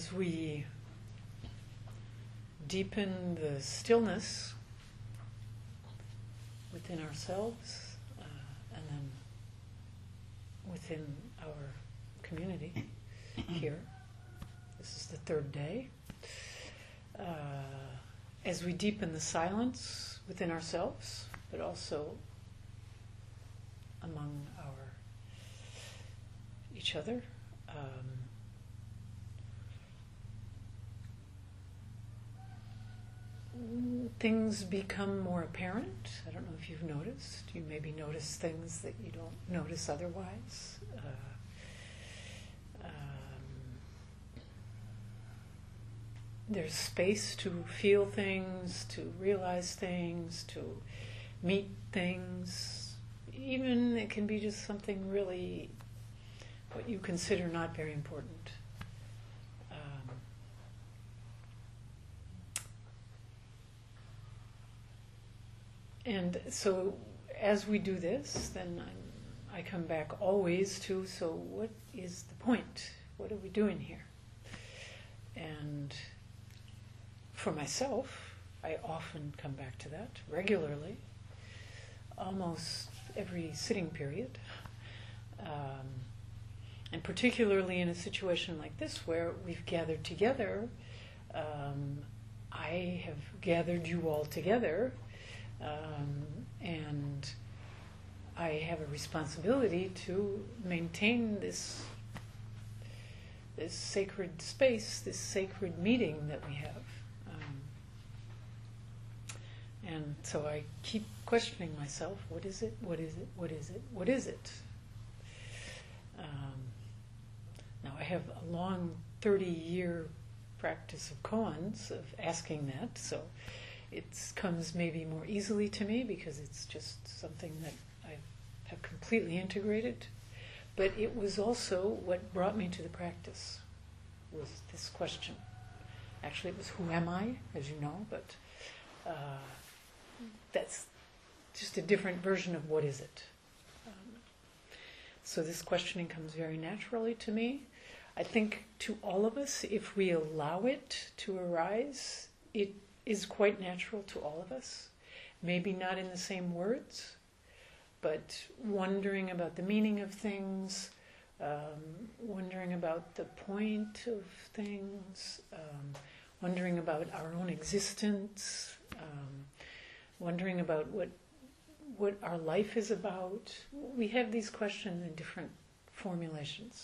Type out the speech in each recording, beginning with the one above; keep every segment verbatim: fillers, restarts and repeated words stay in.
as we deepen the stillness within ourselves uh, and then within our community here, this is the third day, uh, as we deepen the silence within ourselves, but also among our each other, um, things become more apparent. I don't know if you've noticed. You maybe notice things that you don't notice otherwise. Uh, um, there's space to feel things, to realize things, to meet things. Even it can be just something really what you consider not very important. Um, and so as we do this, then I'm, I come back always to, so what is the point? What are we doing here? And for myself, I often come back to that regularly, almost every sitting period. Um, and particularly in a situation like this where we've gathered together, um, I have gathered you all together, um, and I have a responsibility to maintain this this sacred space, this sacred meeting that we have. Um, and so I keep questioning myself, what is it, what is it, what is it, what is it? Um, now I have a long thirty-year practice of koans, of asking that, so it comes maybe more easily to me because it's just something that I have completely integrated. But it was also what brought me to the practice, was this question. Actually, it was who am I, as you know, but uh, that's just a different version of what is it. Um, so this questioning comes very naturally to me. I think to all of us, if we allow it to arise, it is quite natural to all of us. Maybe not in the same words, but wondering about the meaning of things, um, wondering about the point of things, um, wondering about our own existence, um, wondering about what what our life is about. We have these questions in different formulations.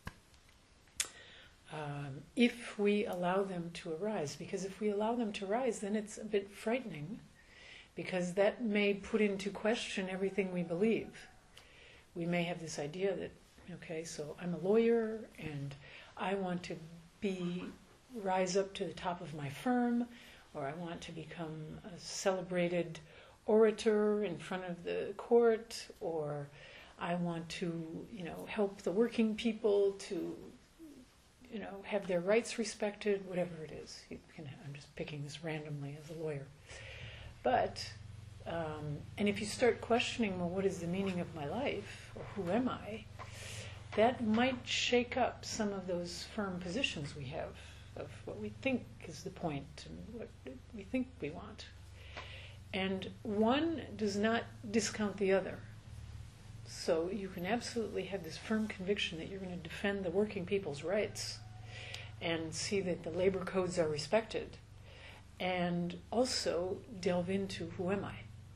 Um, if we allow them to arise, because if we allow them to arise, then it's a bit frightening, because that may put into question everything we believe. We may have this idea that, okay, so I'm a lawyer and I want to be rise up to the top of my firm, or I want to become a celebrated orator in front of the court, or I want to, you know, help the working people to, you know, have their rights respected, whatever it is. You can, I'm just picking this randomly as a lawyer. But, um, and if you start questioning, well, what is the meaning of my life, or who am I, that might shake up some of those firm positions we have of what we think is the point and what we think we want. And one does not discount the other. So you can absolutely have this firm conviction that you're going to defend the working people's rights and see that the labor codes are respected, and also delve into who am I.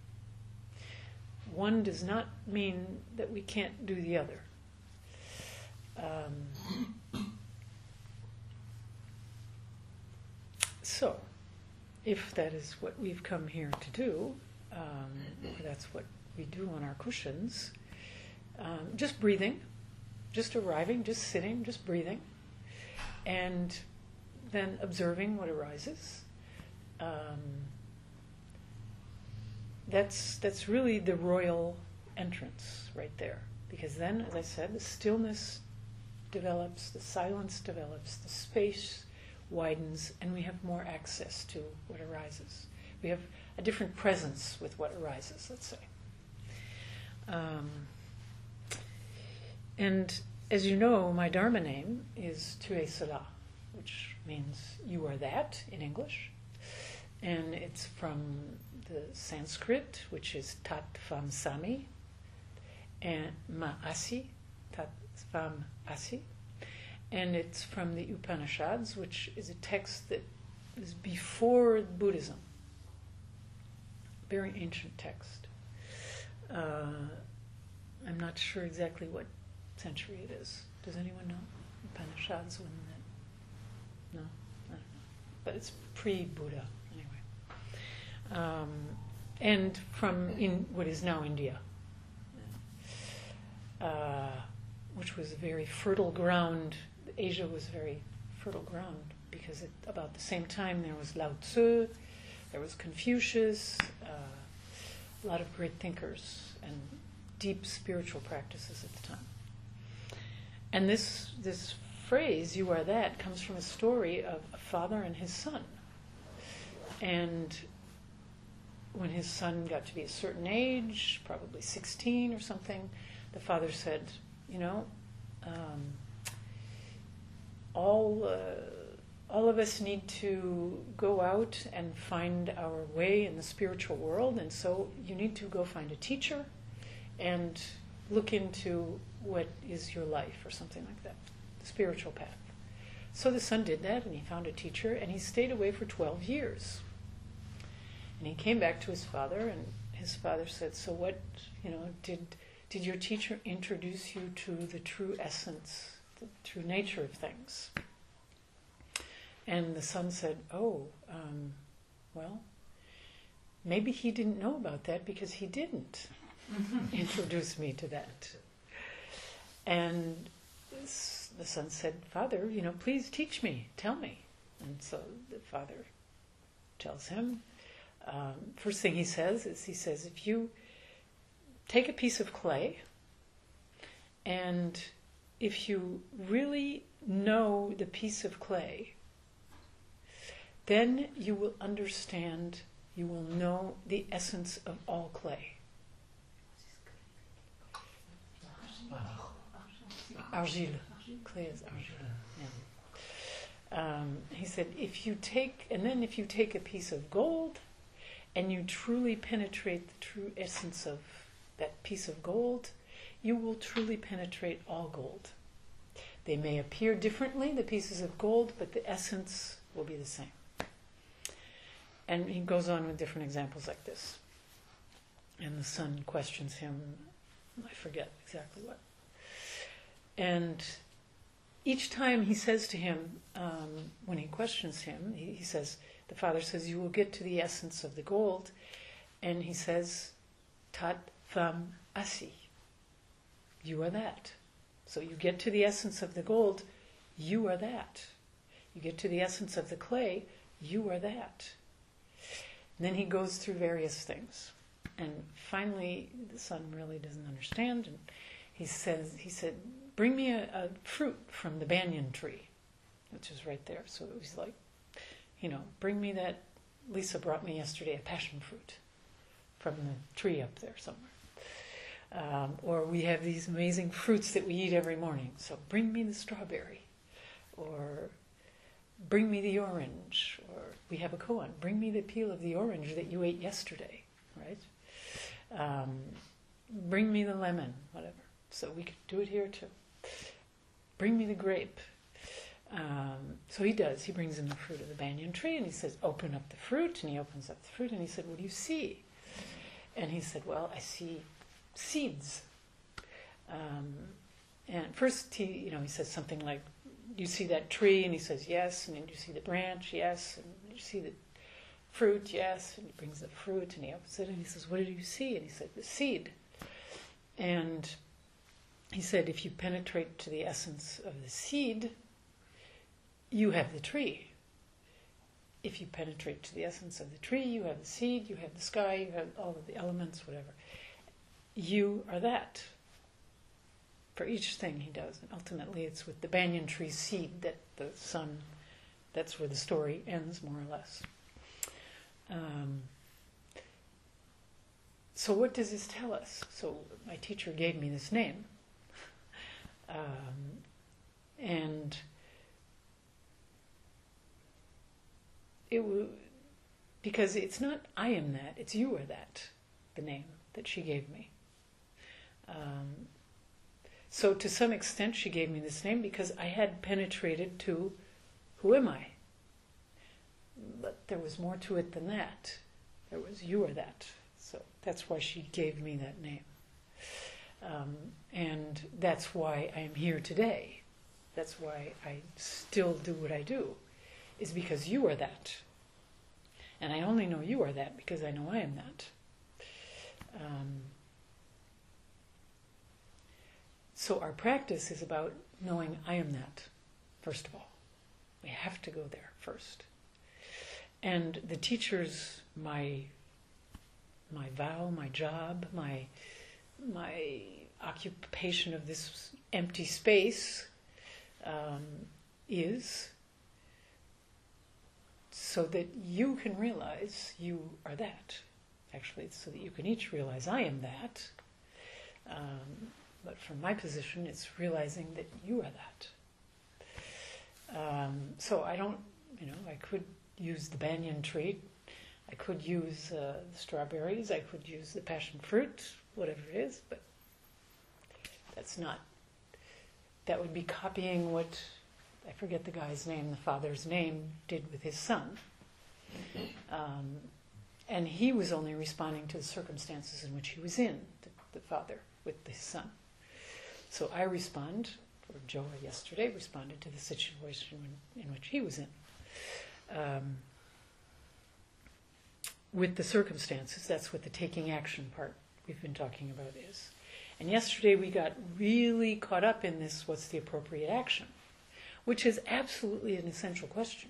One does not mean that we can't do the other. Um, so, if that is what we've come here to do, um, or that's what we do on our cushions, um, just breathing, just arriving, just sitting, just breathing, and then observing what arises. Um, that's that's really the royal entrance right there, because then, as I said, the stillness develops, the silence develops, the space widens, and we have more access to what arises. We have a different presence with what arises, let's say. Um, and as you know, my Dharma name is Tue Sala, which means you are that in English. And it's from the Sanskrit, which is Tat Tvam Sami, and Ma Asi, Tat Tvam Asi. And it's from the Upanishads, which is a text that is before Buddhism. Very ancient text. Uh, I'm not sure exactly what century it is. Does anyone know? Upanishads, when that? No? I don't know. But it's pre-Buddha, anyway. Um, and from in what is now India, uh, which was a very fertile ground. Asia was very fertile ground because at about the same time there was Lao Tzu, there was Confucius, uh, a lot of great thinkers and deep spiritual practices at the time. And this this phrase, "you are that," comes from a story of a father and his son. And when his son got to be a certain age, probably sixteen or something, the father said, you know, um, all uh, all of us need to go out and find our way in the spiritual world, and so you need to go find a teacher and look into what is your life, or something like that, the spiritual path. So the son did that, and he found a teacher, and he stayed away for twelve years. And he came back to his father, and his father said, so what, you know, did did your teacher introduce you to the true essence, the true nature of things? And the son said, oh, um, well, maybe he didn't know about that because he didn't introduce me to that. And the son said, Father, you know, please teach me, tell me. And so the father tells him, um, first thing he says is, he says, if you take a piece of clay, and if you really know the piece of clay, then you will understand, you will know the essence of all clay. Argile. Clay is argile. Yeah. Um, he said, if you take, and then if you take a piece of gold, and you truly penetrate the true essence of that piece of gold, you will truly penetrate all gold. They may appear differently, the pieces of gold, but the essence will be the same. And he goes on with different examples like this. And the son questions him, I forget exactly what. And each time he says to him, um, when he questions him, he, he says, the father says, you will get to the essence of the gold. And he says, Tat Tvam Asi. You are that. So you get to the essence of the gold, you are that. You get to the essence of the clay, you are that. And then he goes through various things. And finally, the son really doesn't understand. And he says, he said, bring me a, a fruit from the banyan tree, which is right there. So it was like, you know, bring me that, Lisa brought me yesterday a passion fruit from the tree up there somewhere. Um, or we have these amazing fruits that we eat every morning. So bring me the strawberry. Or bring me the orange. Or we have a koan. Bring me the peel of the orange that you ate yesterday. Right? Um, bring me the lemon, whatever. So we could do it here too. Bring me the grape. Um, so he does. He brings him the fruit of the banyan tree and he says, open up the fruit. And he opens up the fruit and he said, what do you see? And he said, well, I see seeds. Um, and first he, you know, he says something like, you see that tree? And he says, yes. And then you see the branch? Yes. And you see the fruit? Yes. And he brings the fruit and he opens it and he says, what did you see? And he said, the seed. And he said, if you penetrate to the essence of the seed, you have the tree. If you penetrate to the essence of the tree, you have the seed, you have the sky, you have all of the elements, whatever. You are that. For each thing he does. And ultimately it's with the banyan tree seed that the son, that's where the story ends, more or less. Um, so what does this tell us? So my teacher gave me this name. Um, and it w- because it's not I am that, it's you are that, the name that she gave me. Um, so to some extent she gave me this name because I had penetrated to who am I? But there was more to it than that. There was you are that. So that's why she gave me that name. Um, and that's why I am here today. That's why I still do what I do, is because you are that. And I only know you are that because I know I am that. Um, so our practice is about knowing I am that, first of all. We have to go there first. And the teachers, my my vow, my job, my my occupation of this empty space um, is so that you can realize you are that. Actually, it's so that you can each realize I am that. Um, but from my position, it's realizing that you are that. Um, so I don't, you know, I could use the banyan tree, I could use uh, the strawberries, I could use the passion fruit, whatever it is, but that's not, that would be copying what, I forget the guy's name, the father's name, did with his son. Um, and he was only responding to the circumstances in which he was in, the, the father with his son. So I respond, or Joa yesterday responded to the situation in, in which he was in. Um, with the circumstances, that's what the taking action part we've been talking about is. And yesterday we got really caught up in this, what's the appropriate action, which is absolutely an essential question.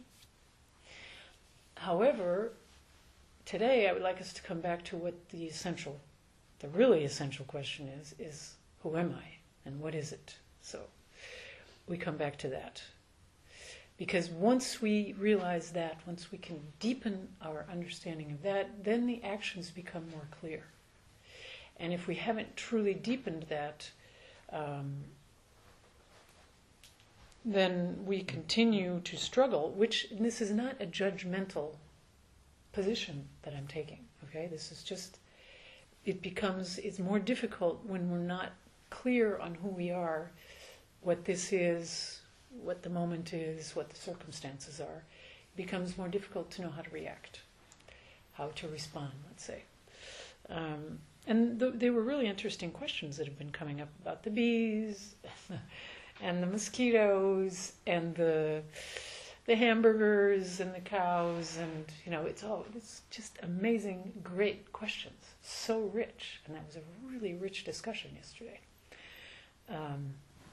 However, today I would like us to come back to what the essential, the really essential question is, is who am I and what is it? So we come back to that. Because once we realize that, once we can deepen our understanding of that, then the actions become more clear. And if we haven't truly deepened that, um, then we continue to struggle, which this is not a judgmental position that I'm taking, okay? This is just, it becomes, it's more difficult when we're not clear on who we are, what this is, what the moment is, what the circumstances are. It becomes more difficult to know how to react, how to respond, let's say. Um, and th- they were really interesting questions that have been coming up about the bees and the mosquitoes and the the hamburgers and the cows, and you know, it's all it's just amazing, great questions, so rich, and that was a really rich discussion yesterday. Um,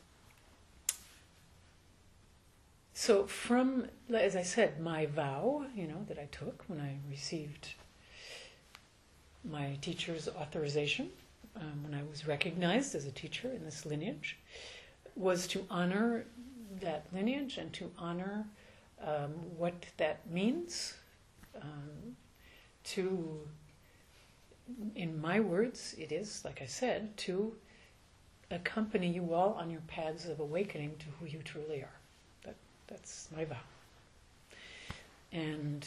So from, as I said, my vow, you know, that I took when I received my teacher's authorization, um, when I was recognized as a teacher in this lineage, was to honor that lineage and to honor um, what that means, um, to, in my words, it is, like I said, to accompany you all on your paths of awakening to who you truly are. That's my vow. And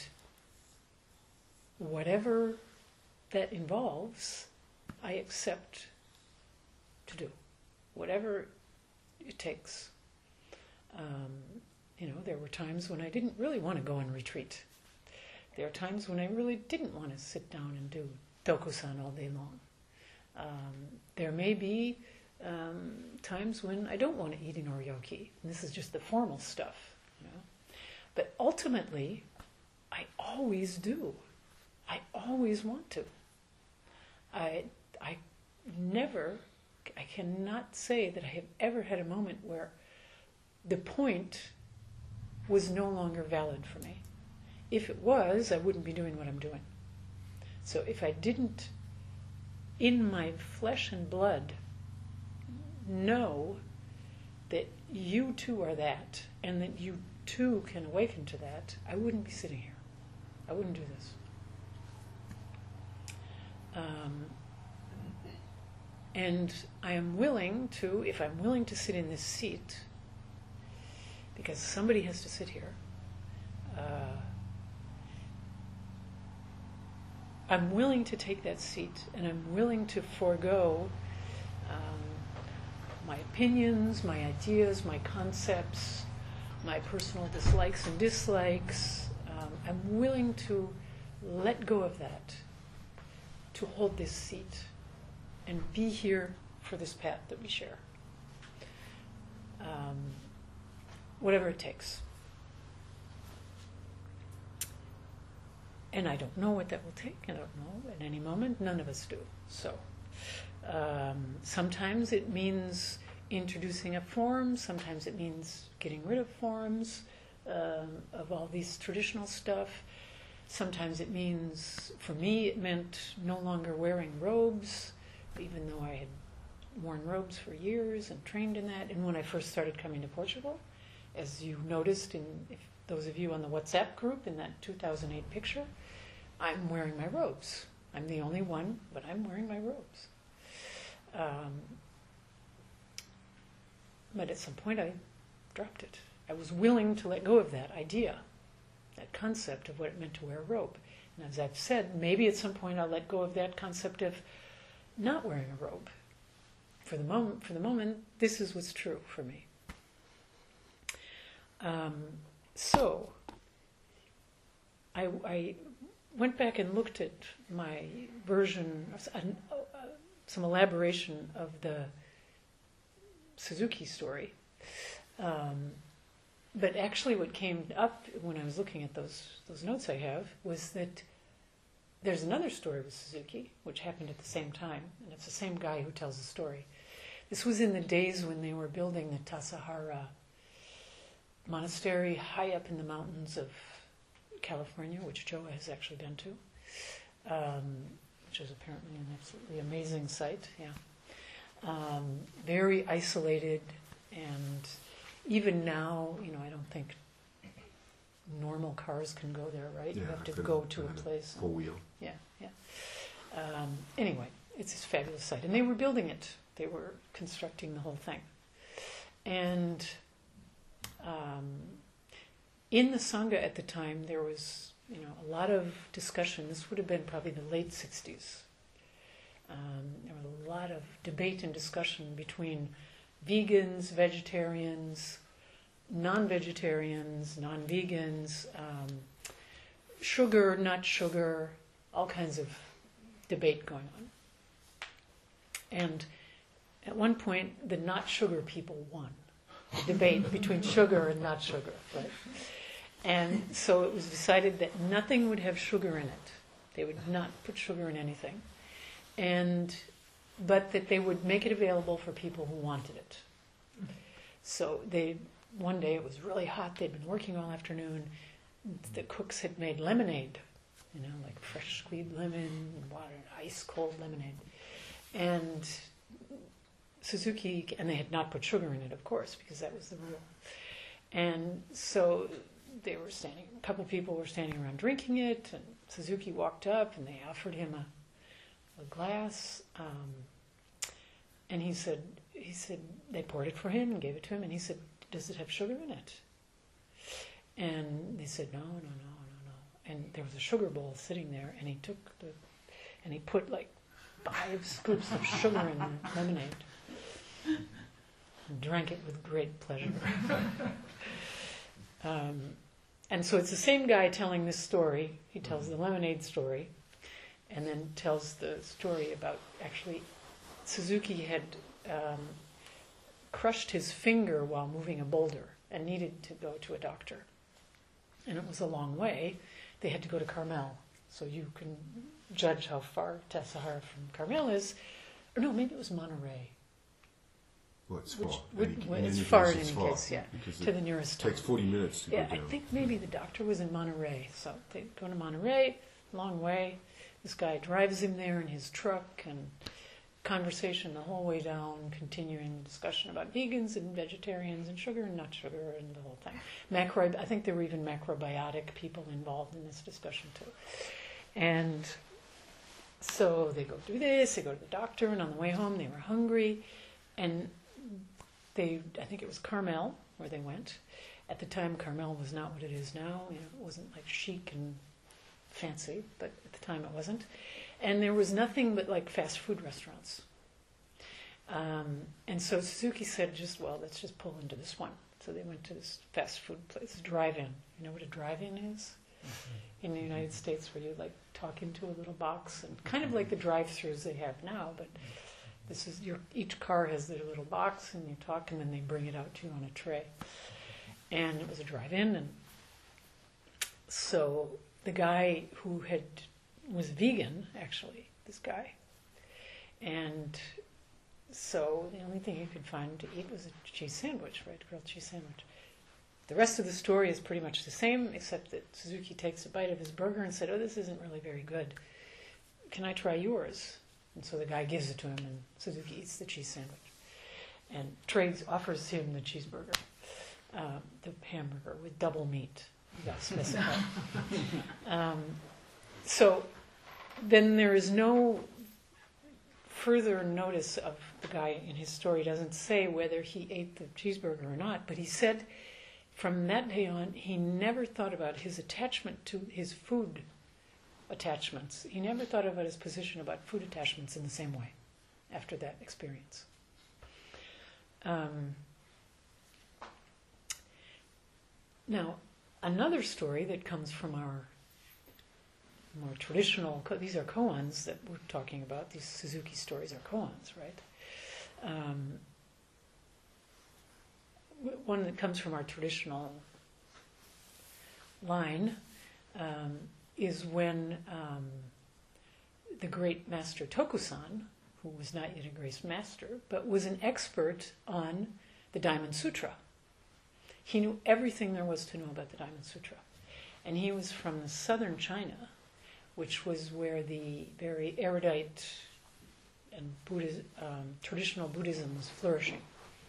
whatever that involves, I accept to do. Whatever it takes. Um, you know, there were times when I didn't really want to go and retreat. There are times when I really didn't want to sit down and do Dokusan all day long. Um, there may be um, times when I don't want to eat in oryoki. And this is just the formal stuff. You know? But ultimately, I always do. I always want to. I, I never, I cannot say that I have ever had a moment where the point was no longer valid for me. If it was, I wouldn't be doing what I'm doing. So if I didn't, in my flesh and blood, know that you too are that, and that you too can awaken to that, I wouldn't be sitting here. I wouldn't do this. Um, and I am willing to, if I'm willing to sit in this seat, because somebody has to sit here, uh, I'm willing to take that seat, and I'm willing to forego um, my opinions, my ideas, my concepts, my personal dislikes and dislikes. Um, I'm willing to let go of that, to hold this seat, and be here for this path that we share. Um, whatever it takes. And I don't know what that will take. I don't know at any moment. None of us do. So um, sometimes it means introducing a form. Sometimes it means getting rid of forms um, of all these traditional stuff. Sometimes it means, for me, it meant no longer wearing robes, even though I had worn robes for years and trained in that. And when I first started coming to Portugal, as you noticed in if those of you on the WhatsApp group in that two thousand eight picture, I'm wearing my robes. I'm the only one, but I'm wearing my robes. Um, but at some point I dropped it. I was willing to let go of that idea, that concept of what it meant to wear a robe. And as I've said, maybe at some point I'll let go of that concept of not wearing a robe. For the moment, for the moment, this is what's true for me. Um, so, I, I went back and looked at my version, uh, uh, some elaboration of the Suzuki story. Um, but actually what came up when I was looking at those those notes I have was that there's another story with Suzuki, which happened at the same time, and it's the same guy who tells the story. This was in the days when they were building the Tassajara monastery high up in the mountains of California, which Joe has actually been to, um, which is apparently an absolutely amazing site. Yeah, um, very isolated, and even now, you know, I don't think normal cars can go there, right? Yeah, you have to couldn't- go to a couldn't place. Full wheel. Yeah, yeah. Um, anyway, it's this fabulous site, and they were building it. They were constructing the whole thing, and um, in the Sangha at the time, there was, you know, a lot of discussion. This would have been probably the late sixties. Um, there was a lot of debate and discussion between vegans, vegetarians, non-vegetarians, non-vegans, um, sugar, not sugar, all kinds of debate going on. And at one point, the not sugar people won the debate between sugar and not sugar, right? And so it was decided that nothing would have sugar in it. They would not put sugar in anything. And but that they would make it available for people who wanted it. So they one day, it was really hot, they'd been working all afternoon, the cooks had made lemonade, you know, like fresh squeezed lemon, water, ice cold lemonade. And Suzuki, and they had not put sugar in it, of course, because that was the rule. And so they were standing, a couple people were standing around drinking it, and Suzuki walked up and they offered him a, a glass. Um, and he said, he said, they poured it for him and gave it to him, and he said, does it have sugar in it? And they said, no, no, no, no, no. And there was a sugar bowl sitting there, and he took the, and he put like five scoops of sugar in the lemonade. And drank it with great pleasure. um, and so it's the same guy telling this story. He tells the lemonade story, and then tells the story about actually Suzuki had um, crushed his finger while moving a boulder and needed to go to a doctor. And it was a long way. They had to go to Carmel. So you can judge how far Tassajara from Carmel is. Or no, maybe it was Monterey. Well, it's Which far. would, Any- well, in it's any far case, in it's any far, case, yeah, because to it the nearest takes town. forty minutes to Yeah, go I down. think maybe the doctor was in Monterey, so they go to Monterey, long way. This guy drives him there in his truck, and conversation the whole way down, continuing discussion about vegans and vegetarians and sugar and not sugar and the whole thing. Macro, I think there were even macrobiotic people involved in this discussion too. And so they go do this, they go to the doctor, and on the way home they were hungry, and they, I think it was Carmel where they went. At the time, Carmel was not what it is now. You know, it wasn't like chic and fancy, but at the time it wasn't. And there was nothing but like fast food restaurants. Um, and so Suzuki said, just, well, let's just pull into this one. So they went to this fast food place, drive-in. You know what a drive-in is? Mm-hmm. In the United States, where you like talk into a little box, and kind of like the drive-thrus they have now, but this is your, each car has their little box, and you talk, and then they bring it out to you on a tray. And it was a drive-in, and so the guy who had was vegan, actually, this guy, and so the only thing he could find to eat was a cheese sandwich, right, grilled cheese sandwich. The rest of the story is pretty much the same, except that Suzuki takes a bite of his burger and said, "Oh, this isn't really very good. Can I try yours?" And so the guy gives it to him, and Suzuki eats the cheese sandwich, and trades offers him the cheeseburger, um, the hamburger with double meat. You got to specify. um, so then there is no further notice of the guy in his story. Doesn't say whether he ate the cheeseburger or not, but he said from that day on he never thought about his attachment to his food attachments. He never thought about his position about food attachments in the same way after that experience. Um, now, another story that comes from our more traditional, these are koans that we're talking about, these Suzuki stories are koans, right? Um, one that comes from our traditional line um, is when um, the great master Tokusan, who was not yet a great master, but was an expert on the Diamond Sutra. He knew everything there was to know about the Diamond Sutra. And he was from the southern China, which was where the very erudite and Buddhist, um, traditional Buddhism was flourishing.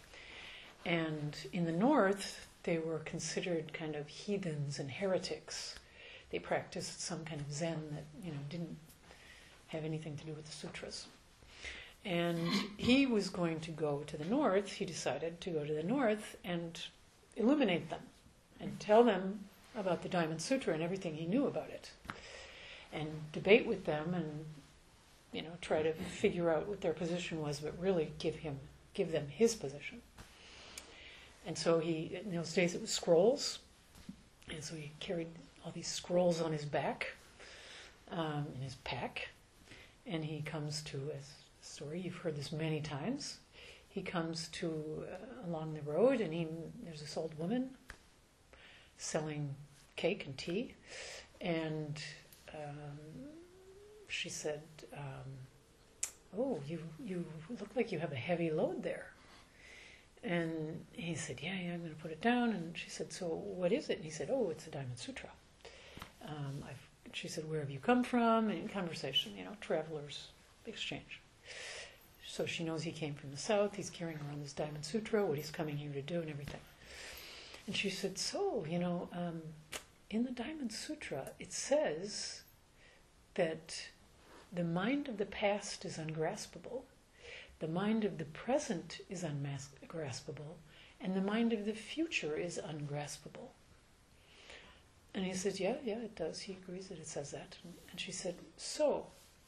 And in the north, they were considered kind of heathens and heretics. They practiced some kind of Zen that, you know, didn't have anything to do with the sutras. And he was going to go to the north. He decided to go to the north and illuminate them and tell them about the Diamond Sutra and everything he knew about it, and debate with them and, you know, try to figure out what their position was, but really give him, give them his position. And so he, in those days it was scrolls, and so he carried all these scrolls on his back, um, in his pack, and he comes to, as a story, you've heard this many times, he comes to, uh, along the road, and he, there's this old woman selling cake and tea, and um, she said, um, "Oh, you you look like you have a heavy load there." And he said, "Yeah, yeah, I'm going to put it down." And she said, "So what is it?" And he said, "Oh, it's a Diamond Sutra." Um, I've, she said, "Where have you come from?" And in conversation, you know, travelers exchange. So she knows he came from the south. He's carrying around this Diamond Sutra, what he's coming here to do, and everything. And she said, "So, you know, um, in the Diamond Sutra, it says that the mind of the past is ungraspable, the mind of the present is ungraspable, and the mind of the future is ungraspable." And he said, yeah, yeah, it does. He agrees that it says that. And she said, "So,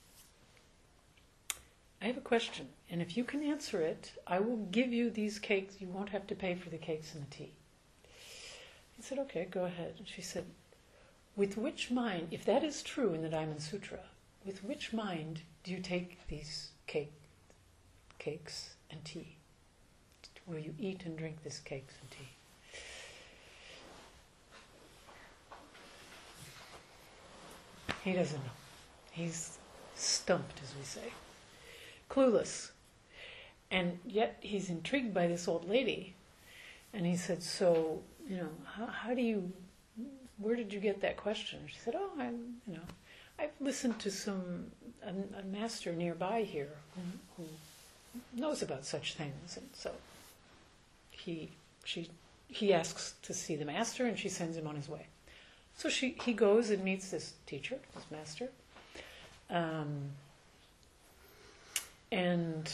I have a question, and if you can answer it, I will give you these cakes. You won't have to pay for the cakes and the tea." He said, "Okay, go ahead." And she said, "With which mind, if that is true in the Diamond Sutra, with which mind do you take these cake, cakes and tea? Will you eat and drink these cakes and tea?" He doesn't know. He's stumped, as we say. Clueless. And yet he's intrigued by this old lady. And he said, "So, you know, how, how do you, where did you get that question?" She said, "Oh, I, you know, I've listened to some, a, a master nearby here who, who knows about such things." And so he, she, he asks to see the master, and she sends him on his way. So she, he goes and meets this teacher, this master, um, and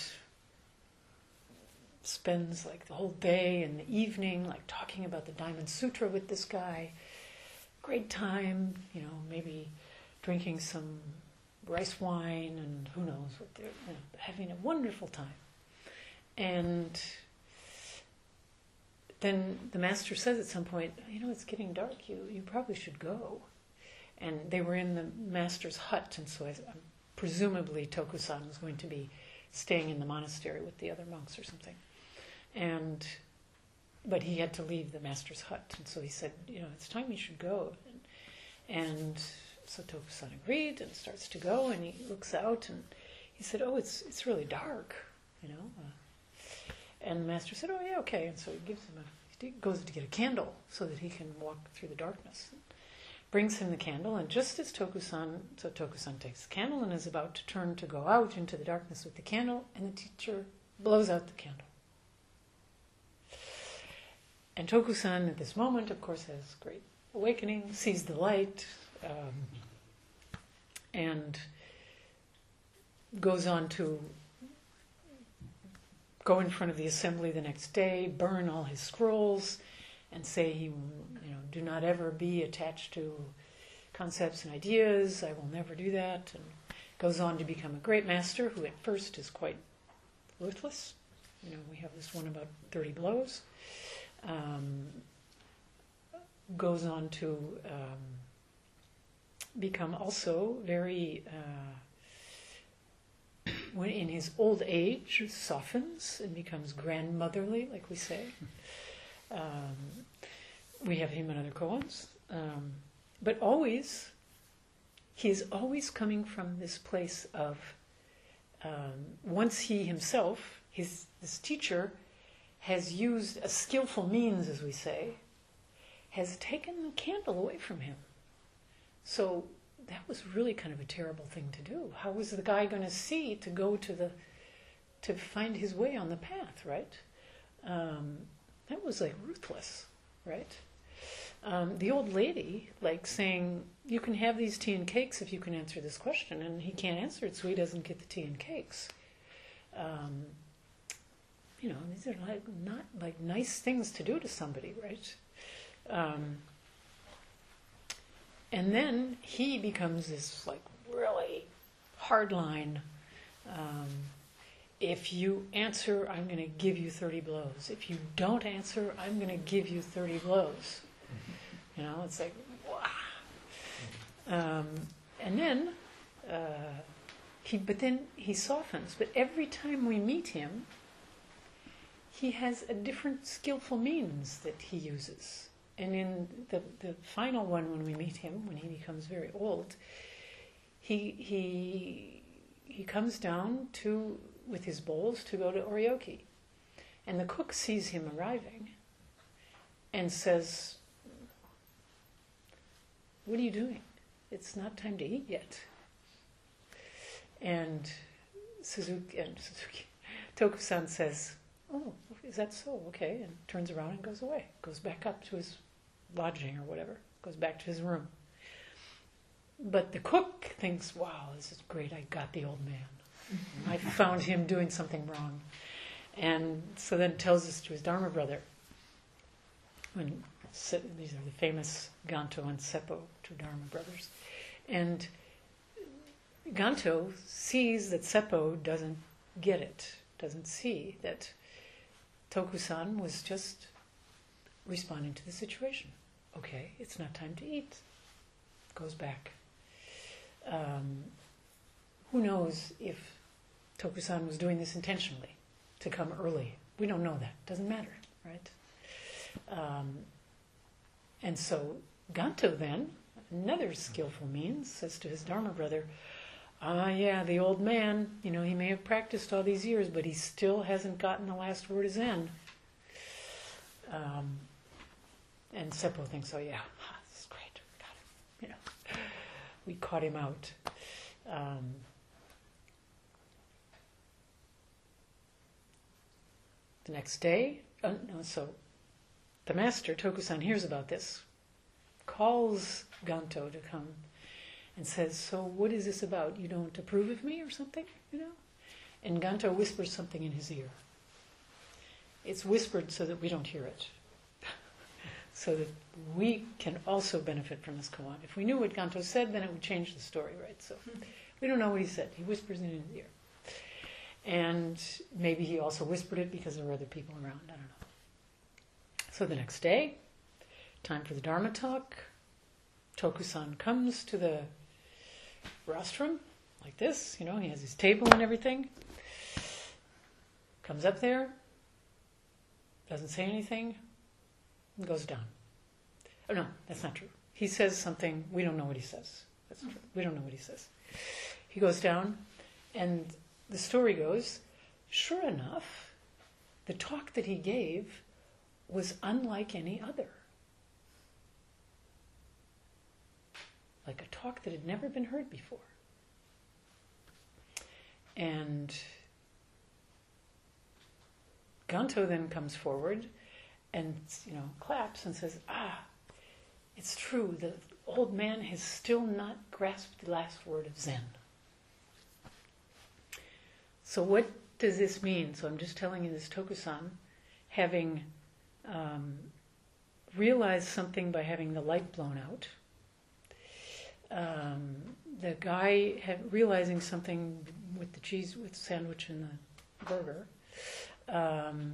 spends like the whole day and the evening like talking about the Diamond Sutra with this guy. Great time, you know, maybe drinking some rice wine and who knows what they're, you know, having a wonderful time. And then the master says at some point, you know, it's getting dark, you, you probably should go. And they were in the master's hut, and so I, um, presumably Tokusan was going to be staying in the monastery with the other monks or something. And but he had to leave the master's hut, and so he said, you know, it's time you should go. And, and so Tokusan agreed and starts to go, and he looks out, and he said, oh, it's it's really dark, you know. Uh, and the master said, oh, yeah, okay. And so he gives him a, he goes to get a candle so that he can walk through the darkness. Brings him the candle, and just as Tokusan, so Tokusan takes the candle and is about to turn to go out into the darkness with the candle, and the teacher blows out the candle. And Tokusan at this moment, of course, has great awakening, sees the light, um, and goes on to go in front of the assembly the next day, burn all his scrolls, and say he will, you know, do not ever be attached to concepts and ideas. I will never do that. And goes on to become a great master, who at first is quite ruthless. You know, we have this one about thirty blows. Um, goes on to um, become also very, uh, when in his old age, softens and becomes grandmotherly, like we say. Um, we have him and other koans. Um, but always, he is always coming from this place of, um, once he himself, his this teacher, has used a skillful means, as we say, has taken the candle away from him. So that was really kind of a terrible thing to do. How was the guy going to see to go to the, to find his way on the path, right? Um, that was like ruthless, right? Um, the old lady, like saying, you can have these tea and cakes if you can answer this question, and he can't answer it, so he doesn't get the tea and cakes. Um, you know, these are like not like nice things to do to somebody, right? Um, and then he becomes this like really hardline. Um, if you answer, I'm going to give you thirty blows. If you don't answer, I'm going to give you thirty blows. You know, it's like, wow. Um, and then uh, he, but then he softens. But every time we meet him, he has a different skillful means that he uses. And in the, the final one, when we meet him, when he becomes very old, he he he comes down to with his bowls to go to Oryoki. And the cook sees him arriving and says, what are you doing? It's not time to eat yet. And Suzuki, and Suzuki, Tokusan says, oh, is that so? Okay, and turns around and goes away. Goes back up to his lodging or whatever. Goes back to his room. But the cook thinks, wow, this is great, I got the old man. I found him doing something wrong. And so then tells us to his Dharma brother. When these are the famous Ganto and Seppo, two Dharma brothers. And Ganto sees that Seppo doesn't get it, doesn't see that Tokusan was just responding to the situation. Okay, it's not time to eat. Goes back. Um, who knows if Tokusan was doing this intentionally, to come early. We don't know that. Doesn't matter, right? Um, and so Ganto then, another skillful means, says to his Dharma brother, ah, yeah, the old man, you know, he may have practiced all these years, but he still hasn't gotten the last word of Zen. Um, and Seppo thinks, oh yeah, ah, this is great, got him. You know, we caught him out. Um, the next day, uh, no, so the master, Tokusan, hears about this, calls Ganto to come and says, so what is this about? You don't approve of me or something, you know? And Ganto whispers something in his ear. It's whispered so that we don't hear it. so that we can also benefit from this koan. If we knew what Ganto said, then it would change the story, right? So we don't know what he said. He whispers it in his ear. And maybe he also whispered it because there were other people around. I don't know. So the next day, time for the Dharma talk. Tokusan comes to the rostrum, like this. You know, he has his table and everything. Comes up there, doesn't say anything, and goes down. Oh no, that's not true. He says something, we don't know what he says. That's true. We don't know what he says. He goes down, and the story goes, sure enough, the talk that he gave was unlike any other. Like a talk that had never been heard before. And Ganto then comes forward and, you know, claps and says, ah, it's true, the old man has still not grasped the last word of Zen. So what does this mean? So I'm just telling you this Tokusan, having um, realized something by having the light blown out, um, the guy had realizing something with the cheese, with the sandwich and the burger, um,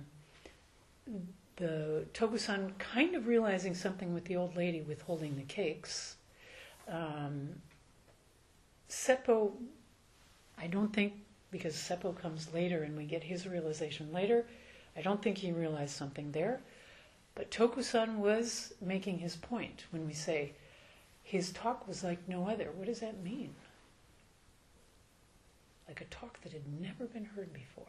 the Tokusan kind of realizing something with the old lady withholding the cakes. Um, Seppo, I don't think, because Seppo comes later and we get his realization later, I don't think he realized something there. But Tokusan was making his point when we say, his talk was like no other. What does that mean? Like a talk that had never been heard before.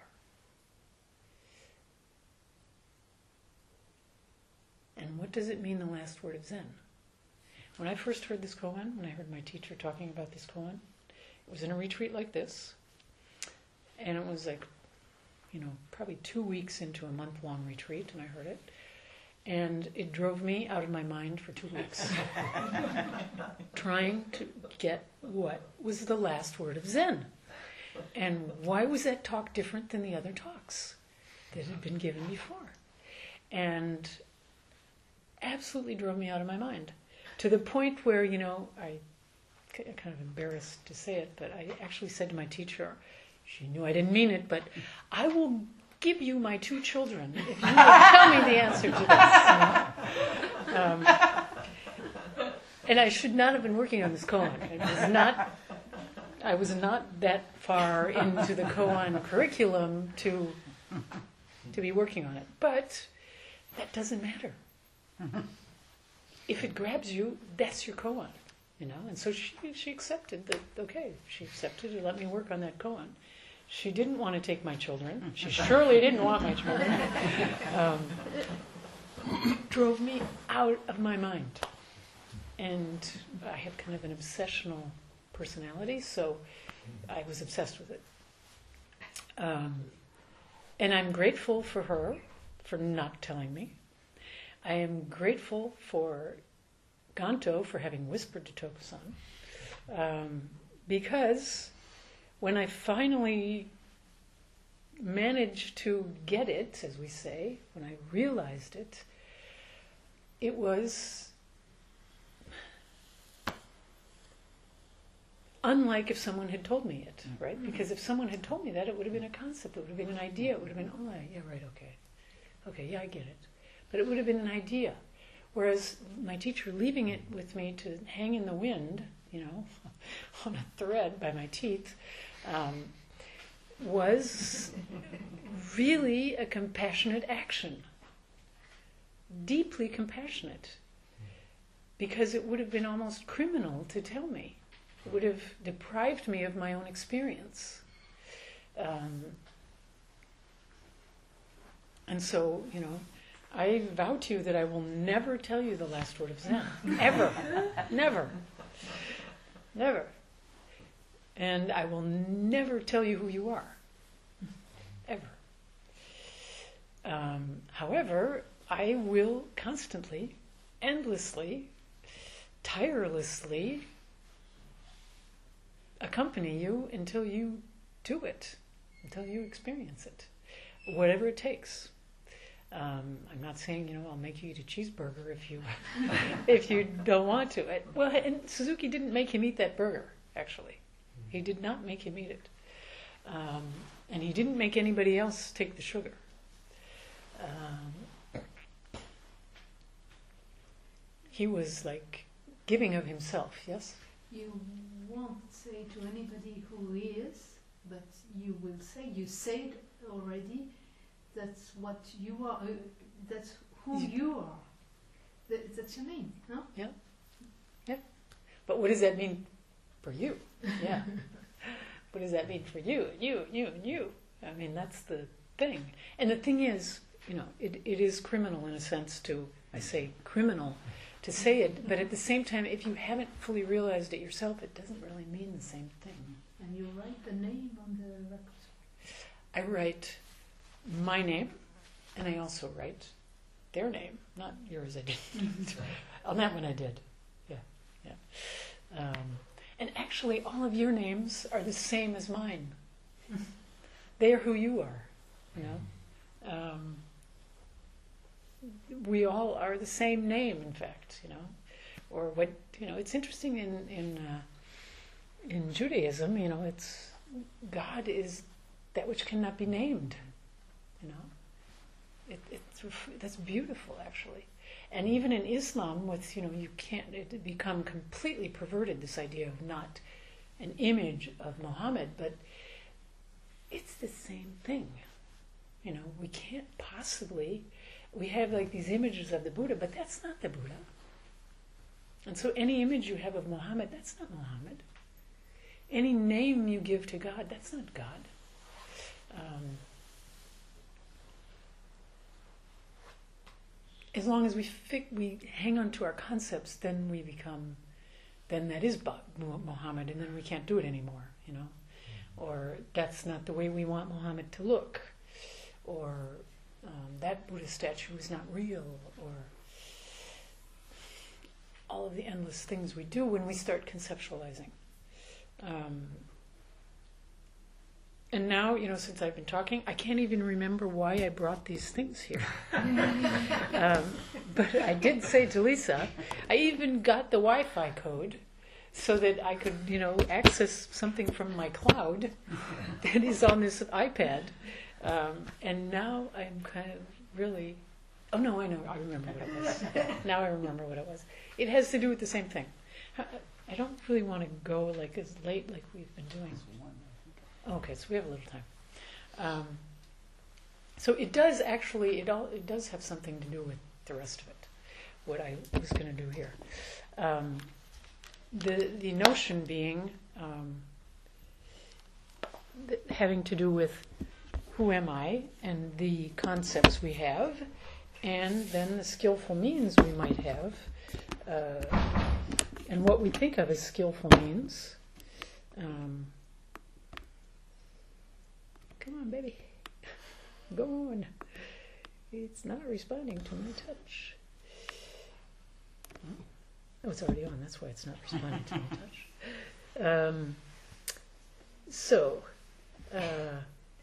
And what does it mean, the last word of Zen? When I first heard this koan, when I heard my teacher talking about this koan, it was in a retreat like this, and it was like, you know, probably two weeks into a month-long retreat, and I heard it, and it drove me out of my mind for two weeks, trying to get what was the last word of Zen, and why was that talk different than the other talks that had been given before, and absolutely drove me out of my mind, to the point where, you know, I kind of embarrassed to say it, but I actually said to my teacher, she knew I didn't mean it, but I will give you my two children if you will tell me the answer to this. You know? um, and I should not have been working on this koan. It was not, I was not that far into the koan curriculum to to be working on it. But that doesn't matter. If it grabs you, that's your koan. You know, and so she she accepted that. Okay, she accepted to let me work on that koan. She didn't want to take my children. She surely didn't want my children. Um, drove me out of my mind. And I have kind of an obsessional personality, so I was obsessed with it. Um, and I'm grateful for her for not telling me. I am grateful for Ganto for having whispered to Tokusan, um, because when I finally managed to get it, as we say, when I realized it, it was unlike if someone had told me it, right? Mm-hmm. Because if someone had told me that, it would have been a concept, it would have been an idea, it would have been, oh, yeah, right, okay. Okay, yeah, I get it. But it would have been an idea. Whereas my teacher leaving it with me to hang in the wind, you know, on a thread by my teeth, um, was really a compassionate action. Deeply compassionate. Because it would have been almost criminal to tell me. It would have deprived me of my own experience. Um, and so, you know, I vow to you that I will never tell you the last word of Zen. Ever. Never. Never. And I will never tell you who you are. Ever. Um, however, I will constantly, endlessly, tirelessly accompany you until you do it, until you experience it, whatever it takes. Um, I'm not saying, you know, I'll make you eat a cheeseburger if you if you don't want to. It, well, and Suzuki didn't make him eat that burger, actually. He did not make him eat it. Um, and he didn't make anybody else take the sugar. Um, he was like giving of himself, yes? You won't say to anybody who he is, but you will say, you said already, that's what you are, uh, that's who You- you are. That, that's your name, no? But what does that mean for you? Yeah. What does that mean for you, you, you, and you? I mean, that's the thing. And the thing is, you know, it, it is criminal in a sense to, I say criminal, to say it, but at the same time, if you haven't fully realized it yourself, it doesn't really mean the same thing. And you write the name on the record. I write my name, and I also write their name, not yours. I didn't. On that one, I did. Yeah, yeah. Um, and actually, all of your names are the same as mine. They are who you are. You know, um, we all are the same name. In fact, you know, or what you know. It's interesting in in uh, in Judaism. You know, it's God is that which cannot be named. You know, it, it's that's beautiful actually. And even in Islam, with you know, you can't it become completely perverted. This idea of not an image of Muhammad, but it's the same thing. You know, we can't possibly. We have like these images of the Buddha, but that's not the Buddha. And so, any image you have of Muhammad, that's not Muhammad. Any name you give to God, that's not God. Um, as long as we fi- we hang on to our concepts, then we become, then that is ba- Muhammad, and then we can't do it anymore, you know. Or that's not the way we want Muhammad to look, or um, that Buddha statue is not real, or all of the endless things we do when we start conceptualizing. Um, And now, you know, since I've been talking, I can't even remember why I brought these things here. um, but I did say to Lisa, I even got the Wi-Fi code so that I could, you know, access something from my cloud that is on this iPad. Um, and now I'm kind of really... Oh, no, I know. I remember what it was. Now I remember what it was. It has to do with the same thing. I don't really want to go like as late like we've been doing. Okay, so we have a little time. Um, so it does actually, it all, it does have something to do with the rest of it, what I was going to do here. Um, the the notion being um, th- having to do with who am I and the concepts we have, and then the skillful means we might have, uh, and what we think of as skillful means. Um, Come on, baby. Go on. It's not responding to my touch. Oh, it's already on. That's why it's not responding to my touch. Um, so, uh,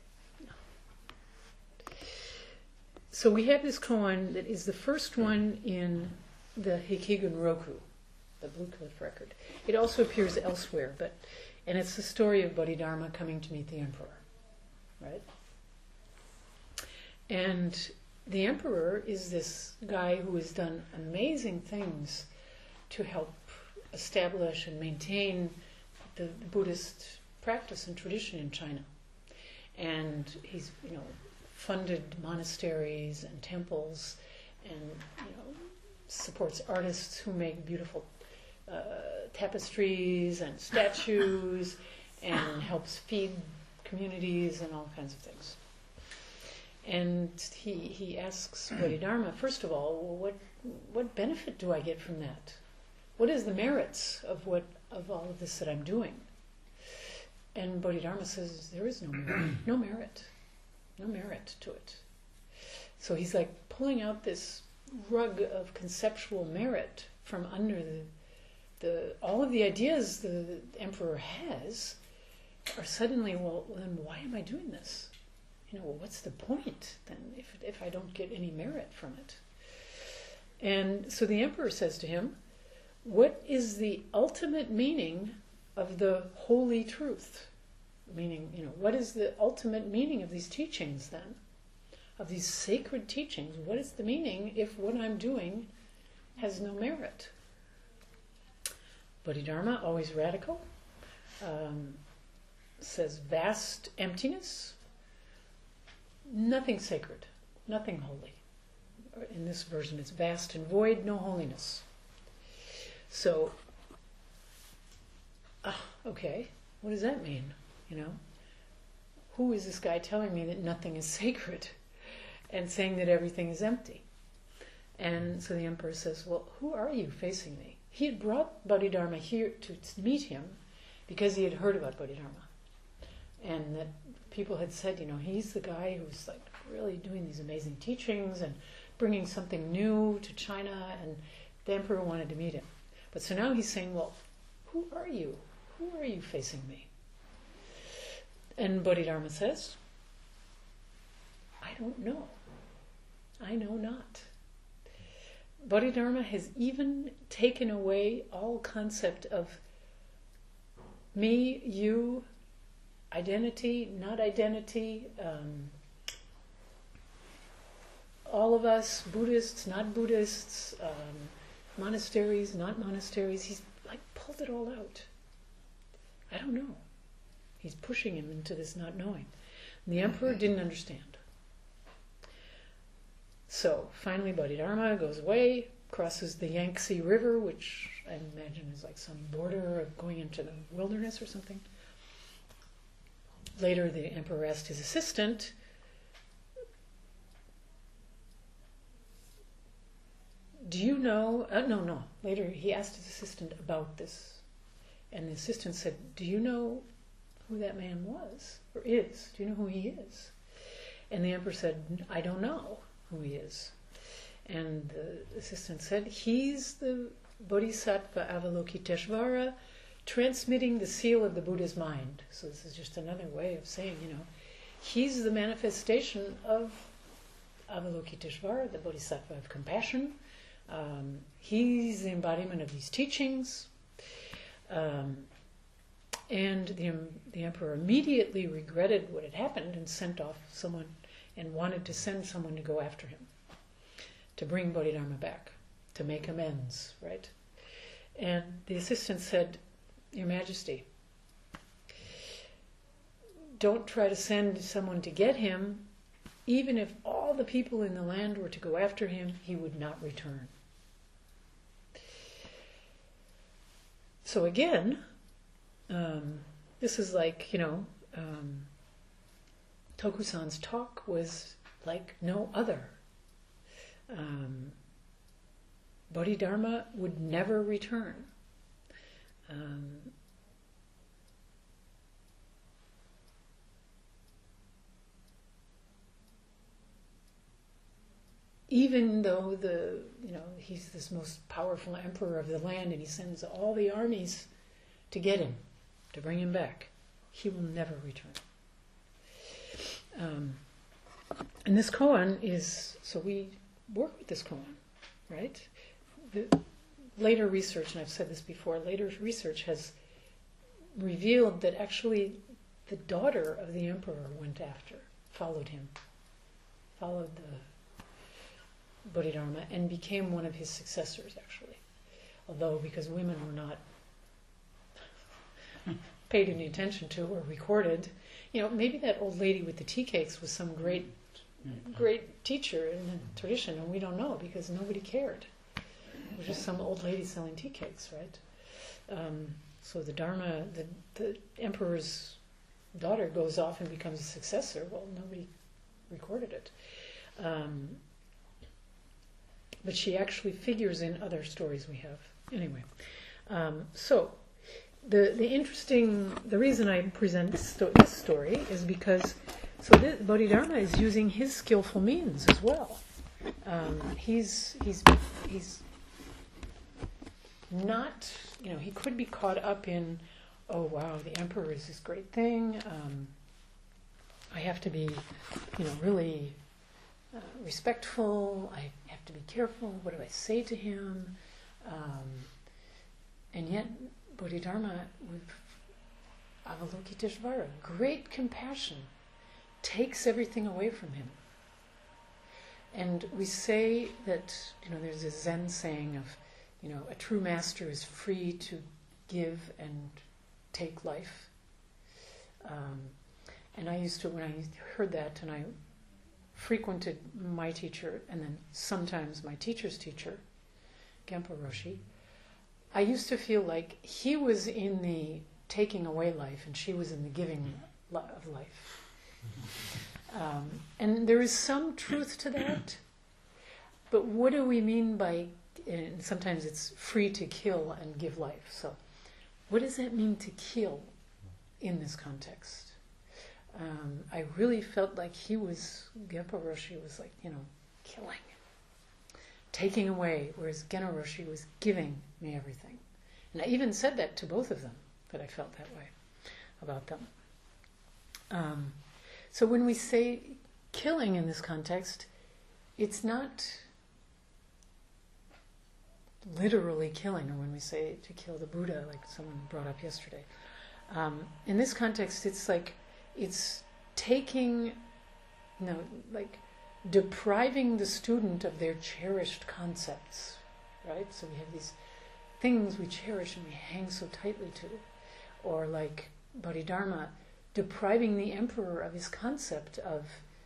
so we have this koan that is the first one in the Heikigun Roku, the Blue Cliff record. It also appears elsewhere, but and it's the story of Bodhidharma coming to meet the emperor. Right? And the emperor is this guy who has done amazing things to help establish and maintain the Buddhist practice and tradition in China. And he's, you know, funded monasteries and temples, and you know, supports artists who make beautiful uh, tapestries and statues, and helps feed communities and all kinds of things. And he he asks Bodhidharma, first of all, well, what what benefit do I get from that? What is the merits of what of all of this that I'm doing? And Bodhidharma says there is no merit, no merit, no merit to it. So he's like pulling out this rug of conceptual merit from under the the all of the ideas the emperor has. Are suddenly, well, then why am I doing this? you know, well, what's the point then if, if I don't get any merit from it? And so the emperor says to him, what is the ultimate meaning of the holy truth? Meaning, you know, what is the ultimate meaning of these teachings then? Of these sacred teachings? What is the meaning if what I'm doing has no merit? Bodhidharma, always radical, um, says vast emptiness, nothing sacred, nothing holy. In this version it's vast and void, no holiness. So, ah, okay, what does that mean? You know, who is this guy telling me that nothing is sacred and saying that everything is empty? And so the emperor says, well, who are you facing me? He had brought Bodhidharma here to meet him because he had heard about Bodhidharma. And that people had said, you know, he's the guy who's like really doing these amazing teachings and bringing something new to China, and the emperor wanted to meet him. But so now he's saying, well, who are you? Who are you facing me? And Bodhidharma says, I don't know. I know not. Bodhidharma has even taken away all concept of me, you, identity, not identity, um, all of us, Buddhists, not Buddhists, um, monasteries, not monasteries. He's like pulled it all out. I don't know. He's pushing him into this not knowing. And the emperor didn't understand. So finally Bodhidharma goes away, crosses the Yangtze River, which I imagine is like some border of going into the wilderness or something. Later the emperor asked his assistant, do you know, uh, no, no, later he asked his assistant about this. And the assistant said, do you know who that man was, or is? Do you know who he is? And the emperor said, I don't know who he is. And the assistant said, he's the Bodhisattva Avalokiteshvara transmitting the seal of the Buddha's mind. So this is just another way of saying, you know, he's the manifestation of Avalokiteshvara, the Bodhisattva of compassion. Um, he's the embodiment of these teachings. Um, and the, the emperor immediately regretted what had happened and sent off someone and wanted to send someone to go after him, to bring Bodhidharma back, to make amends, right? And the assistant said, Your Majesty, don't try to send someone to get him. Even if all the people in the land were to go after him, he would not return. So again, um, this is like, you know, um, Tokusan's talk was like no other. Um, Bodhidharma would never return. Um, even though the you know he's this most powerful emperor of the land and he sends all the armies to get him, to bring him back, he will never return. Um, and this koan is, so we work with this koan, right? The later research, and I've said this before, later research has revealed that actually the daughter of the emperor went after, followed him, followed the Bodhidharma, and became one of his successors, actually. Although, because women were not paid any attention to or recorded, you know, maybe that old lady with the tea cakes was some great, great teacher in the tradition, and we don't know because nobody cared. It was just some old lady selling tea cakes, right? Um, so the Dharma, the, the emperor's daughter goes off and becomes a successor. Well, nobody recorded it. Um, but she actually figures in other stories we have. Anyway, um, so the the interesting, the reason I present this, sto- this story is because so this, Bodhidharma is using his skillful means as well. Um, he's he's he's not, you know, he could be caught up in, oh wow, the emperor is this great thing. Um, I have to be, you know, really uh, respectful. I have to be careful. What do I say to him? Um, and yet, Bodhidharma with Avalokiteshvara, great compassion, takes everything away from him. And we say that, you know, there's a Zen saying of, you know, a true master is free to give and take life. Um, and I used to, when I heard that, and I frequented my teacher, and then sometimes my teacher's teacher, Genpo Roshi, I used to feel like he was in the taking away life, and she was in the giving of life. Um, and there is some truth to that, but what do we mean by, and sometimes it's free to kill and give life, so what does that mean to kill in this context? Um, I really felt like he was, Genpo Roshi was like, you know, killing, taking away, whereas Genpo Roshi was giving me everything. And I even said that to both of them, that I felt that way about them. Um, so when we say killing in this context, it's not literally killing, or when we say to kill the Buddha, like someone brought up yesterday. Um, in this context, it's like, it's taking, you know, like depriving the student of their cherished concepts, right? So we have these things we cherish and we hang so tightly to. Or like Bodhidharma, depriving the emperor of his concept of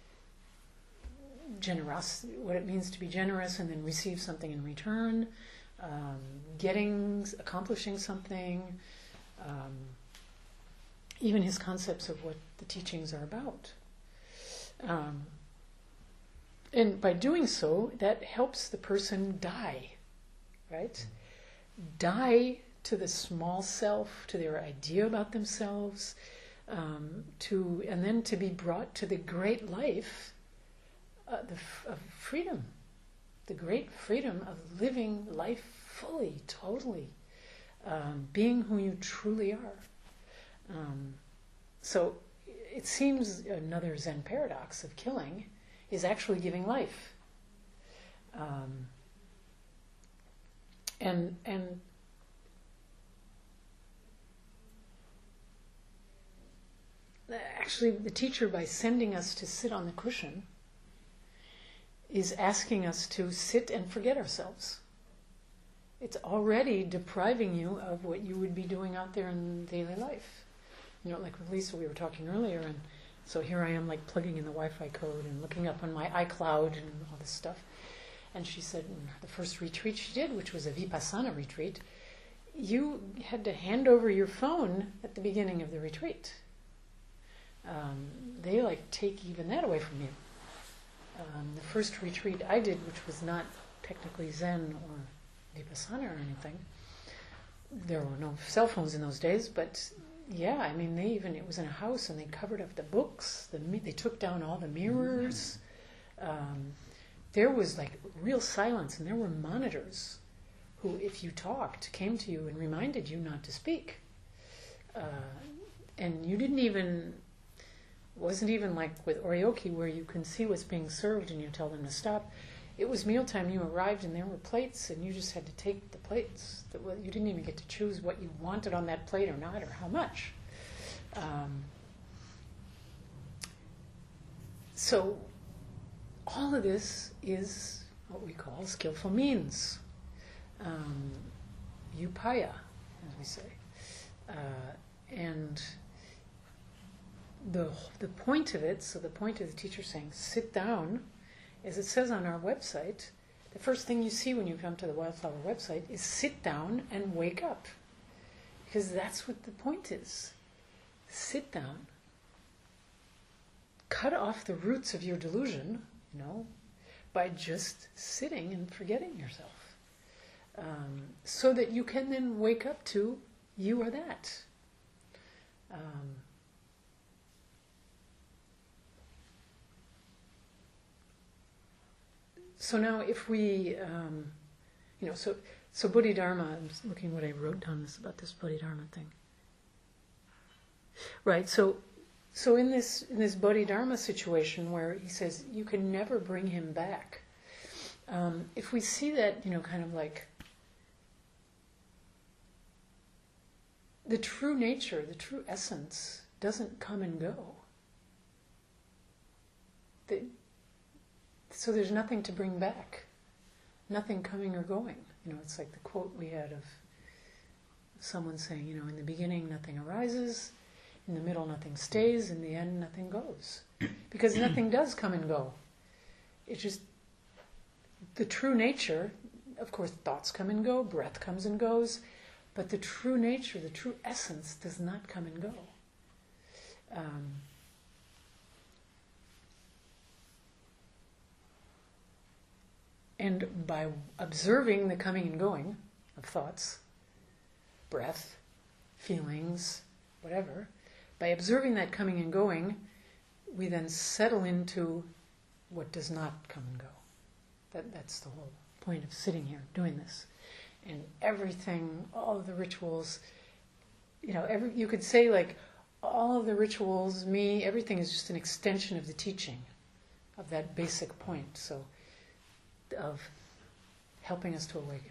generosity, what it means to be generous and then receive something in return, um, getting, accomplishing something, um, even his concepts of what the teachings are about. Um, and by doing so, that helps the person die, right? Die to the small self, to their idea about themselves, um, to and then to be brought to the great life uh, the f- of freedom, the great freedom of living life fully, totally, um, being who you truly are. Um, so it seems another Zen paradox of killing is actually giving life. Um, and and actually the teacher, by sending us to sit on the cushion, is asking us to sit and forget ourselves. It's already depriving you of what you would be doing out there in daily life. You know, like with Lisa, we were talking earlier, and so here I am like plugging in the Wi-Fi code and looking up on my iCloud and all this stuff. And she said in the first retreat she did, which was a Vipassana retreat, you had to hand over your phone at the beginning of the retreat. Um, they like take even that away from you. Um, the first retreat I did, which was not technically Zen or Vipassana or anything, there were no cell phones in those days, but yeah, I mean, they even, it was in a house and they covered up the books, the, they took down all the mirrors. Um, there was like real silence, and there were monitors who, if you talked, came to you and reminded you not to speak. Uh, and you didn't even, wasn't even like with Oryoki where you can see what's being served and you tell them to stop. It was mealtime, you arrived and there were plates and you just had to take the plates. You didn't even get to choose what you wanted on that plate or not, or how much. Um, so all of this is what we call skillful means. Um, upaya, as we say. Uh, and the the point of it, so the point of the teacher saying, sit down, as it says on our website, the first thing you see when you come to the Wildflower website is sit down and wake up. Because that's what the point is. Sit down. Cut off the roots of your delusion, you know, by just sitting and forgetting yourself. Um, so that you can then wake up to you are that. Um, So now if we, um, you know, so so Bodhidharma, I'm just looking what I wrote down this about this Bodhidharma thing. Right, so so in this in this Bodhidharma situation where he says you can never bring him back, um, if we see that, you know, kind of like the true nature, the true essence doesn't come and go. The, so there's nothing to bring back, nothing coming or going. You know, it's like the quote we had of someone saying, you know, in the beginning nothing arises, in the middle nothing stays, in the end nothing goes. Because nothing does come and go. It's just the true nature, of course thoughts come and go, breath comes and goes, but the true nature, the true essence does not come and go. Um, and by observing the coming and going of thoughts, breath, feelings, whatever, by observing that coming and going, we then settle into what does not come and go. That, that's the whole point of sitting here, doing this. And everything, all of the rituals, you know, every you could say like all of the rituals, me, everything is just an extension of the teaching, of that basic point, so of helping us to awaken.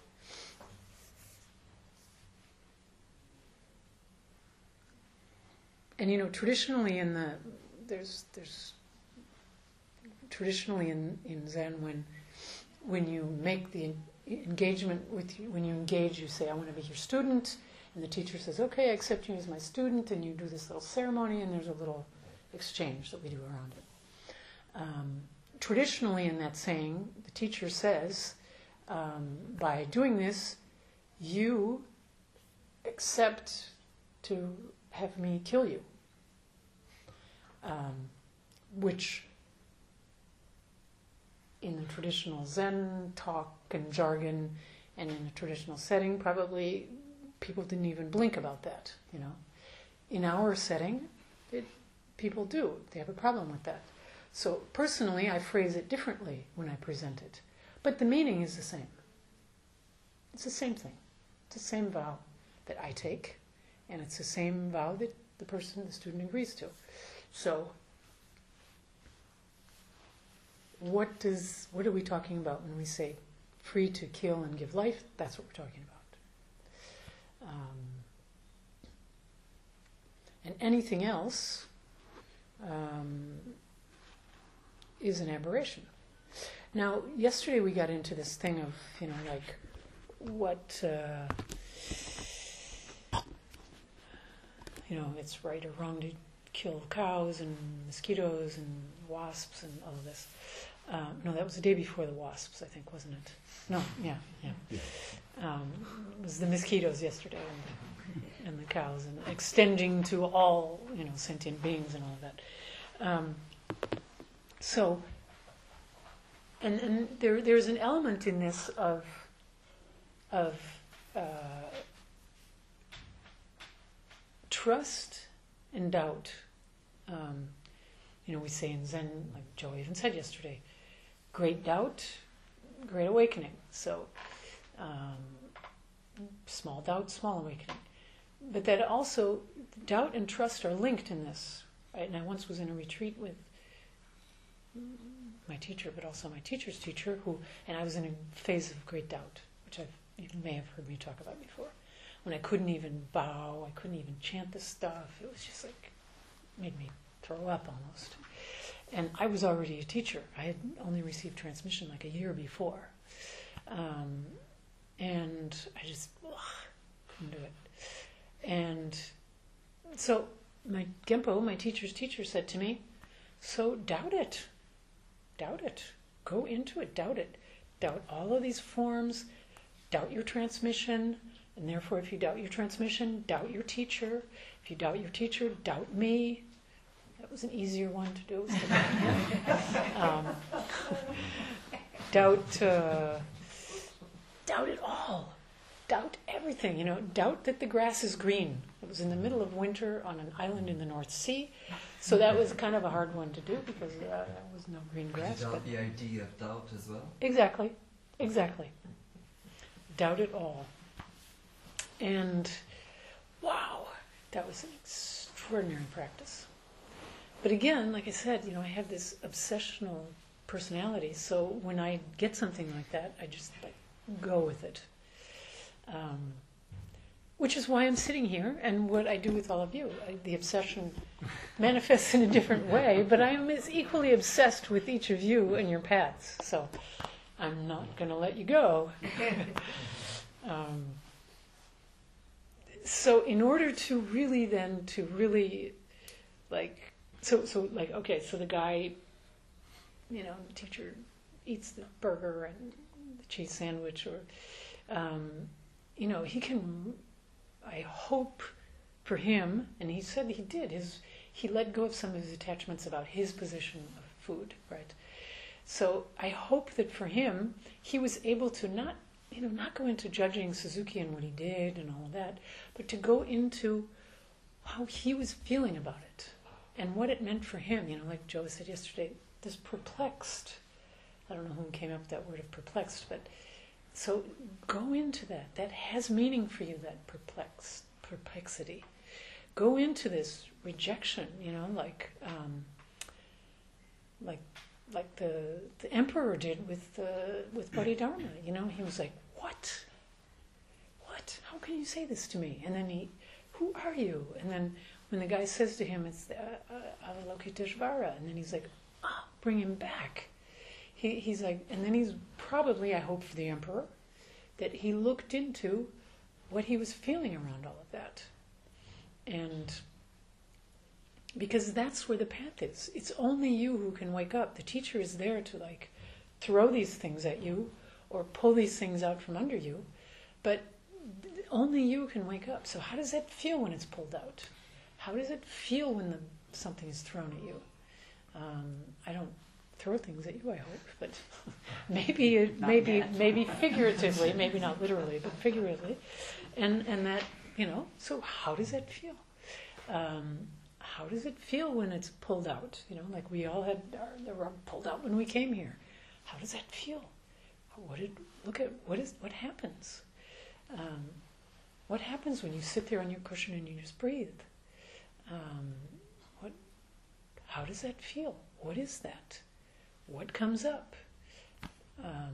And you know, traditionally in the there's there's traditionally in, in Zen when when you make the engagement with you, when you engage, you say, I want to be your student, and the teacher says, okay, I accept you as my student, and you do this little ceremony, and there's a little exchange that we do around it. Um, traditionally in that saying, the teacher says, um, by doing this, you accept to have me kill you, um, which in the traditional Zen talk and jargon and in a traditional setting, probably people didn't even blink about that, you know. In our setting, it, people do. They have a problem with that. So personally, I phrase it differently when I present it. But the meaning is the same. It's the same thing. It's the same vow that I take, and it's the same vow that the person, the student, agrees to. So what does what are we talking about when we say free to kill and give life? That's what we're talking about. Um, and anything else um, is an aberration. Now, yesterday we got into this thing of, you know, like what, uh, you know, it's right or wrong to kill cows and mosquitoes and wasps and all of this. Um, no, that was the day before the wasps, I think, wasn't it? No, yeah, yeah. Yeah. Um, it was the mosquitoes yesterday and, and the cows, and extending to all, you know, sentient beings and all of that. Um, so, and and there there's an element in this of of uh, trust and doubt. Um, you know, we say in Zen, like Joe even said yesterday, great doubt, great awakening. So, um, small doubt, small awakening. But that also, doubt and trust are linked in this. Right? And I once was in a retreat with my teacher, but also my teacher's teacher, who, and I was in a phase of great doubt, which I've, you may have heard me talk about before, when I couldn't even bow, I couldn't even chant the stuff. It was just like, made me throw up almost. And I was already a teacher. I had only received transmission like a year before. Um, and I just ugh, couldn't do it. And so my Genpo, my teacher's teacher, said to me, so doubt it. Doubt it. Go into it. Doubt it. Doubt all of these forms. Doubt your transmission. And therefore, if you doubt your transmission, doubt your teacher. If you doubt your teacher, doubt me. That was an easier one to do. um, doubt, uh, doubt it all. Doubt everything. You know, doubt that the grass is green. It was in the middle of winter on an island in the North Sea, so that was kind of a hard one to do because uh, there was no green grass. Doubt But the idea of doubt as well. exactly, exactly. Doubt it all. And wow, that was an extraordinary practice. but again, like I said, you know, I have this obsessional personality, so when I get something like that, I just like go with it. Um, which is why I'm sitting here, and what I do with all of you. I, the obsession manifests in a different way, but I am as equally obsessed with each of you and your paths, so I'm not going to let you go. um, so in order to really then, to really, like, so, so like, okay, so the guy, you know, the teacher eats the burger and the cheese sandwich, or, um, you know, he can... I hope for him, and he said he did, his, he let go of some of his attachments about his position of food, right? So I hope that for him, he was able to not, you know, not go into judging Suzuki and what he did and all of that, but to go into how he was feeling about it and what it meant for him. You know, like Joe said yesterday, this perplexed, I don't know who came up with that word of perplexed, but so go into that. That has meaning for you, that perplex, perplexity. Go into this rejection, you know, like um, like like the the emperor did with the with Bodhidharma. You know, he was like, "What? What? How can you say this to me?" And then he, "Who are you?" And then when the guy says to him, "It's the uh, Avalokiteshvara," and then he's like, "Ah, bring him back." He, he's like, and then he's probably, I hope for the emperor, that he looked into what he was feeling around all of that. And because that's where the path is. It's only you who can wake up. The teacher is there to like throw these things at you or pull these things out from under you, but only you can wake up. So how does that feel when it's pulled out? How does it feel when the, something is thrown at you? Um, I don't throw things at you, I hope, but maybe, it, maybe, maybe figuratively, maybe not literally, but figuratively, and and that, you know. So how does that feel? Um, how does it feel when it's pulled out? You know, like we all had our, the rug pulled out when we came here. How does that feel? What did look at? What is what happens? Um, what happens when you sit there on your cushion and you just breathe? Um, what? How does that feel? What is that? What comes up? Um,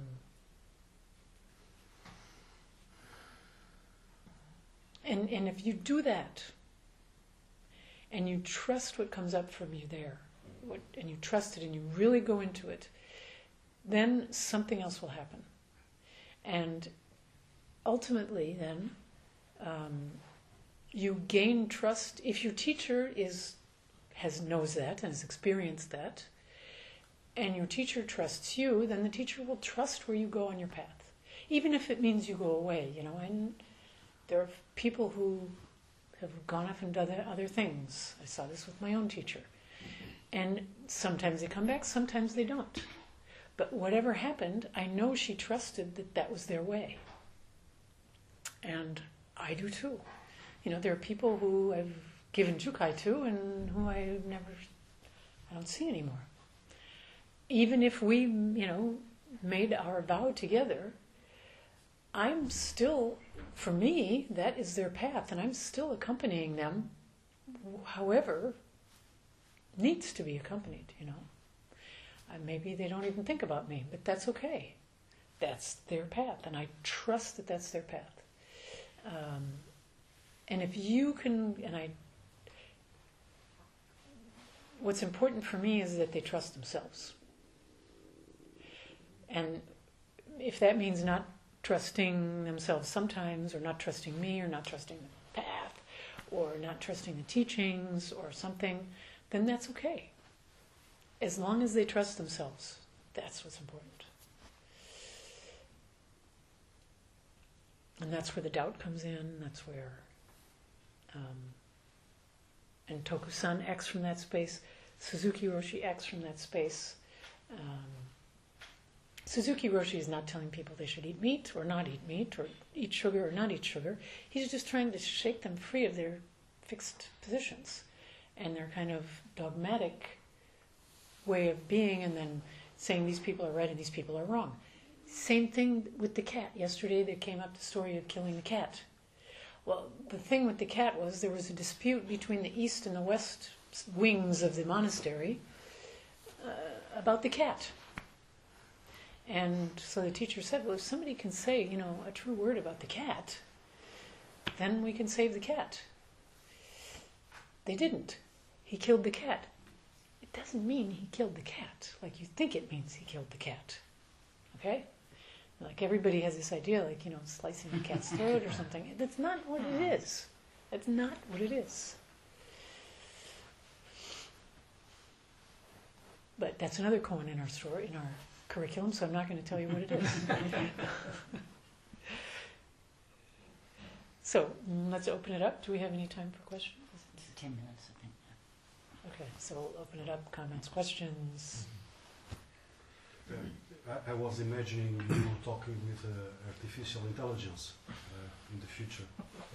and and if you do that, and you trust what comes up from you there, what, and you trust it, and you really go into it, then something else will happen. And ultimately, then um, you gain trust. If your teacher is has knows that and has experienced that, and your teacher trusts you, then the teacher will trust where you go on your path, even if it means you go away. You know, and there are people who have gone off and done other things. I saw this with my own teacher, and sometimes they come back, sometimes they don't. But whatever happened, I know she trusted that that was their way, and I do too. You know, there are people who I've given Jukai to, and who I never, I don't see anymore. Even if we, you know, made our vow together, I'm still, for me, that is their path, and I'm still accompanying them, however needs to be accompanied, you know. Uh, maybe they don't even think about me, but that's okay. That's their path, and I trust that that's their path. Um, and if you can, and I, what's important for me is that they trust themselves. And if that means not trusting themselves sometimes, or not trusting me, or not trusting the path, or not trusting the teachings, or something, then that's okay. As long as they trust themselves, that's what's important. And that's where the doubt comes in, that's where, um, and Toku-san acts from that space, Suzuki Roshi acts from that space. Um, Suzuki Roshi is not telling people they should eat meat or not eat meat, or eat sugar or not eat sugar. He's just trying to shake them free of their fixed positions and their kind of dogmatic way of being, and then saying these people are right and these people are wrong. Same thing with the cat. Yesterday there came up the story of killing the cat. Well, the thing with the cat was there was a dispute between the East and the West wings of the monastery uh, about the cat. And so the teacher said, well, if somebody can say, you know, a true word about the cat, then we can save the cat. They didn't. He killed the cat. It doesn't mean he killed the cat like you think it means he killed the cat. Okay? Like everybody has this idea, like, you know, slicing a cat's throat or something. That's not what it is. That's not what it is. But that's another koan in our story, in our curriculum, so I'm not going to tell you what it is. So, mm, let's open it up. Do we have any time for questions? Ten minutes, I think. Okay, so we'll open it up. Comments, questions. Uh, I, I was imagining you talking with uh, artificial intelligence uh, in the future.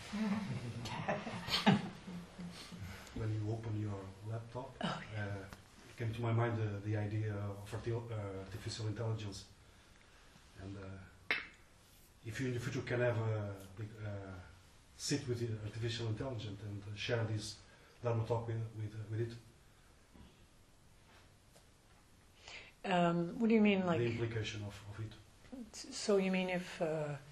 When you open your laptop, Oh, yeah. uh, it came to my mind the, the idea of arti- uh, artificial intelligence. And uh, if you in the future can have a, big, uh, sit with the artificial intelligence and uh, share this Dharma talk with, with, uh, with it, Um, what do you mean, like? the implication of, of it. So you mean if? Uh,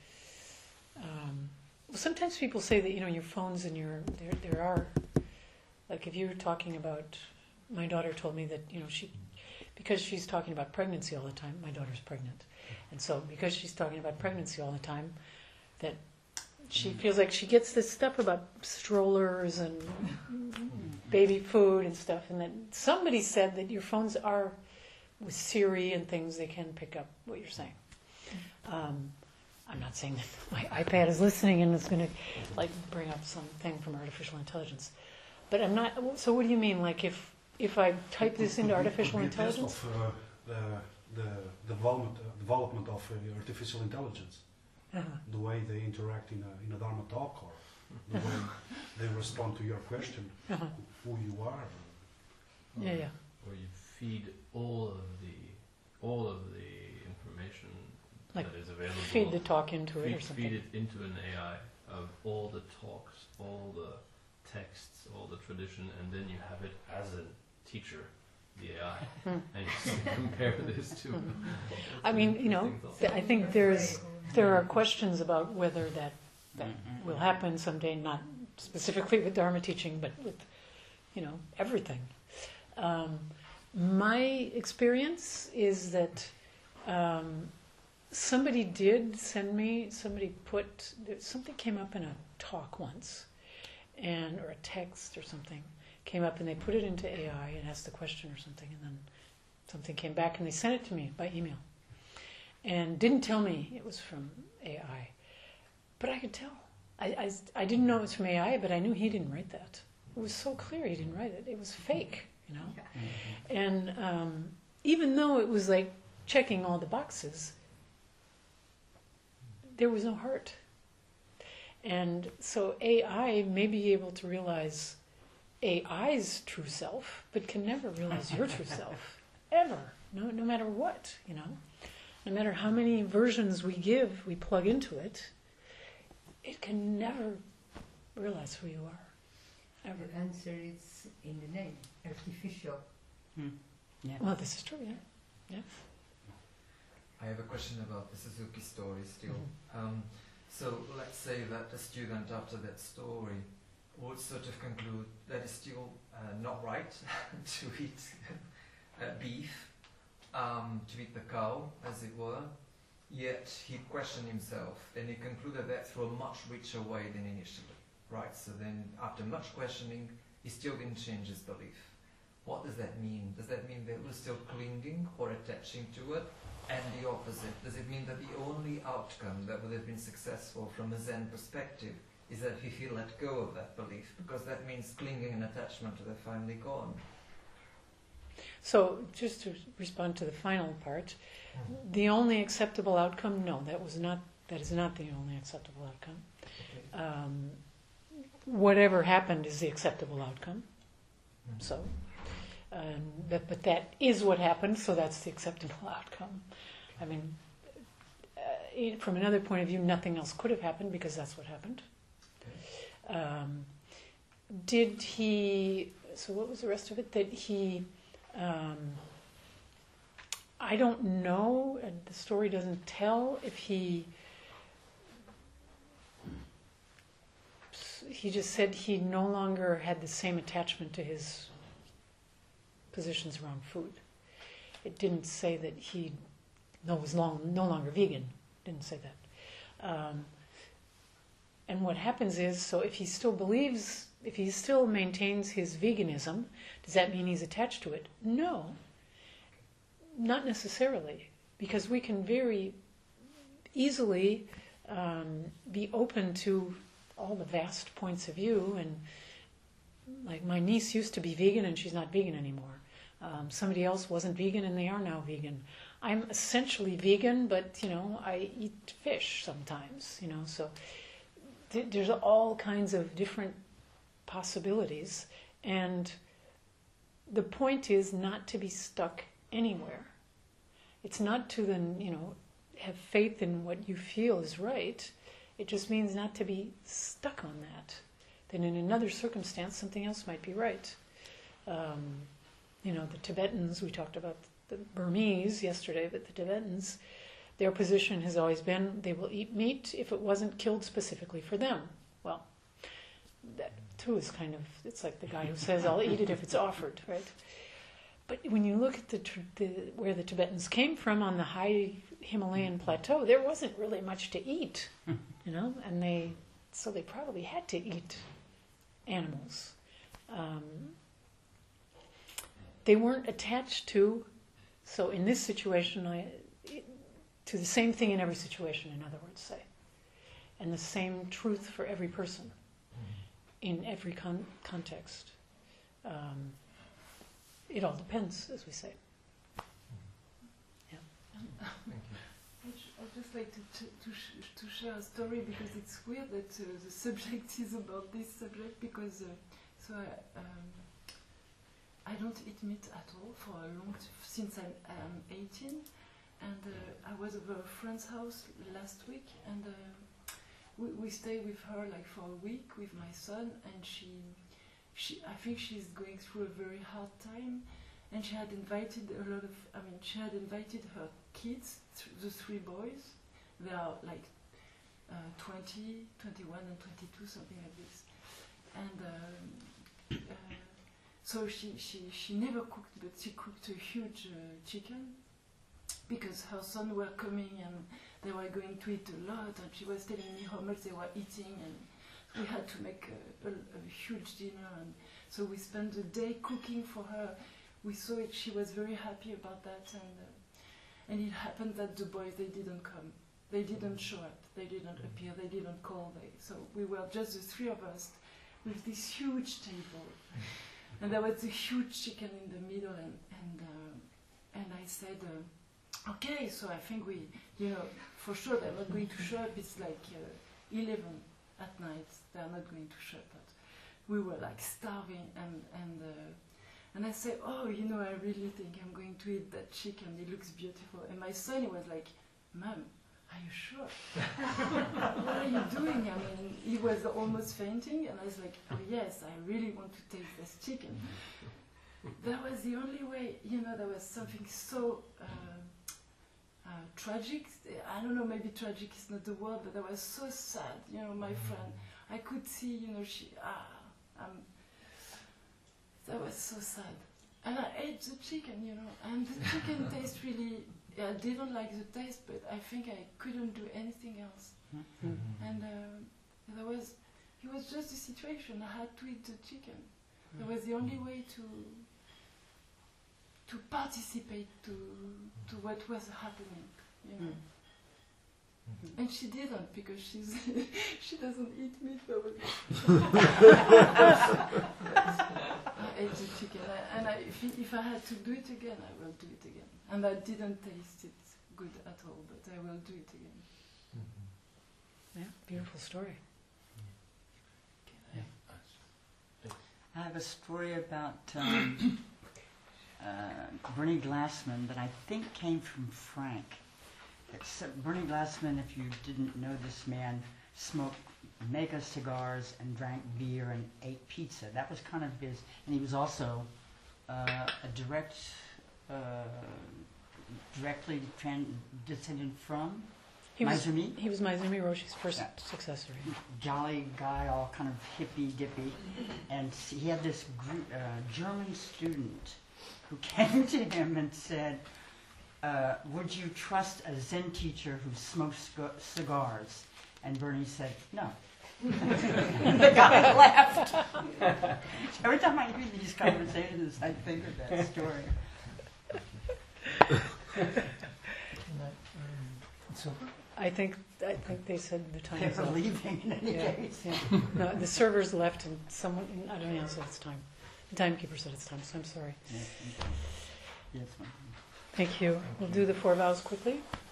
um, well, sometimes people say that, you know, your phones and your there there are, like if you were talking about, my daughter told me that, you know, she, because she's talking about pregnancy all the time. My daughter's pregnant, and so because she's talking about pregnancy all the time, that she feels like she gets this stuff about strollers and baby food and stuff, and that somebody said that your phones are, with Siri and things, they can pick up what you're saying. Um, I'm not saying that my iPad is listening and it's going to like bring up something from artificial intelligence, but I'm not. So what do you mean? Like if if I type this into artificial Could be a test intelligence? of uh, the, the development, uh, development of uh, artificial intelligence, Uh-huh. the way they interact in a, in a Dharma talk, or the way they respond to your question, Uh-huh. who you are. Yeah, yeah. Or you feed all of the all of the information Like that is available. Feed the talk into it feed, or something. feed it into an A I of all the talks, all the texts, all the tradition, and then you have it as a teacher, the A I, Hmm. and you compare this to. I mean, you know, th- I think there's there are questions about whether that that will happen someday, not specifically with Dharma teaching, but with, you know, everything. Um, my experience is that um, somebody did send me, somebody put, there, something came up in a talk once, and or a text or something came up, and they put it into A I and asked the question or something, and then something came back, and they sent it to me by email, and didn't tell me it was from A I, but I could tell. I, I, I didn't know it was from A I, but I knew he didn't write that. It was so clear he didn't write it. It was fake, you know. And um, even though it was like checking all the boxes, there was no heart. And so A I may be able to realize A I's true self, but can never realize your true self, ever, no, no matter what, you know. No matter how many versions we give, we plug into it, it can never realize who you are, ever. The answer is in the name, artificial. Hmm. Yeah. Well, this is true, yeah. Yeah. I have a question about the Suzuki story still. Um, so let's say that the student after that story would sort of conclude that it's still uh, not right to eat uh, beef, um, to eat the cow, as it were, yet he questioned himself and he concluded that through a much richer way than initially. Right, so then after much questioning, he still didn't change his belief. What does that mean? Does that mean that we're still clinging or attaching to it? And the opposite, does it mean that the only outcome that would have been successful from a Zen perspective is that if you let go of that belief? Because that means clinging and attachment are finally gone. So, just to respond to the final part, the only acceptable outcome, no, that was not, that is not the only acceptable outcome. Okay. Um, whatever happened is the acceptable outcome. So, um, but, but that is what happened, so that's the acceptable outcome. I mean, uh, it- from another point of view, nothing else could have happened because that's what happened. Um, did he so what was the rest of it? That he, um, I don't know, and the story doesn't tell if he, he just said he no longer had the same attachment to his positions around food. It didn't say that he no, was long, no longer vegan. Didn't say that. Um, and what happens is, so if he still believes, if he still maintains his veganism, does that mean he's attached to it? No, not necessarily, because we can very easily um, be open to all the vast points of view. And like my niece used to be vegan and she's not vegan anymore. Um, somebody else wasn't vegan and they are now vegan. I'm essentially vegan, but you know, I eat fish sometimes, you know, so th- there's all kinds of different possibilities, and the point is not to be stuck anywhere. It's not to then, you know, have faith in what you feel is right. It just means not to be stuck on that. Then in another circumstance, something else might be right. Um, you know, the Tibetans, we talked about the Burmese yesterday, but the Tibetans, their position has always been they will eat meat if it wasn't killed specifically for them. Well, that too is kind of, it's like the guy who says, I'll eat it if it's offered, right? But when you look at the, the where the Tibetans came from on the high Himalayan plateau, there wasn't really much to eat, you know, and they, so they probably had to eat animals. Um, they weren't attached to, so in this situation, I, to the same thing in every situation, in other words, say, and the same truth for every person in every con- context. Um, it all depends, as we say. Yeah. I'd I'd just like to ch- to, sh- to share a story, because it's weird that uh, the subject is about this subject, because uh, so I, um, I don't eat meat at all for a long t- since I'm um, eighteen, and uh, I was over a friend's house last week, and uh, we we stayed with her like for a week with my son, and she she I think she's going through a very hard time, and she had invited a lot of I mean she had invited her kids, th- the three boys. They are like uh, twenty, twenty-one, and twenty-two, something like this, and. Um, uh, So she, she, she never cooked, but she cooked a huge uh, chicken, because her son were coming and they were going to eat a lot, and she was telling me how much they were eating, and we had to make a, a, a huge dinner, and so we spent the day cooking for her. We saw it, she was very happy about that, and uh, and it happened that the boys, they didn't come. They didn't show up, they didn't appear, they didn't call. They, so we were just the three of us with this huge table. And there was a huge chicken in the middle, and and uh, and I said, uh, okay, so I think we, you know, for sure they're not going to show up. It's like uh, eleven at night. They're not going to show up. But we were like starving, and and uh, and I said, oh, you know, I really think I'm going to eat that chicken. It looks beautiful. And my son, he was like, Mom, are you sure? What are you doing? I mean, he was almost fainting, and I was like, oh yes, I really want to taste this chicken. That was the only way, you know, there was something so uh, uh, tragic. I don't know, maybe tragic is not the word, but that was so sad, you know, my friend. I could see, you know, she, ah, um, that was so sad. And I ate the chicken, you know, and the chicken tastes really, I didn't like the taste, but I think I couldn't do anything else. Mm-hmm. And uh, there was, it was just the situation. I had to eat the chicken. That was the only way to to participate to to what was happening, you know. Mm-hmm. And she didn't, because she's she doesn't eat meat. I ate the chicken, and I, if, if I had to do it again, I will do it again. And I didn't taste it good at all, but I will do it again. Mm-hmm. Yeah, beautiful story. Yeah. I have a story about um, uh, Bernie Glassman that I think came from Frank. Except Bernie Glassman, if you didn't know this man, smoked mega cigars and drank beer and ate pizza. That was kind of his, and he was also uh, a direct, uh, directly tran- descended from He was, Maizumi. he was Maizumi Roshi's first Yeah. successor. Jolly guy, all kind of hippy dippy, and s- he had this gr- uh, German student who came to him and said, uh, "Would you trust a Zen teacher who smokes sc- cigars?" And Bernie said, "No." The guy laughed. Every time I hear these conversations, I think of that story. So, I think I think they said the time They is were up. leaving in any Yeah, case. yeah. No, the servers left and someone, I don't know, said it's time. The timekeeper said it's time, so I'm sorry. Yes, yes, ma'am. Thank you. We'll do the four vows quickly.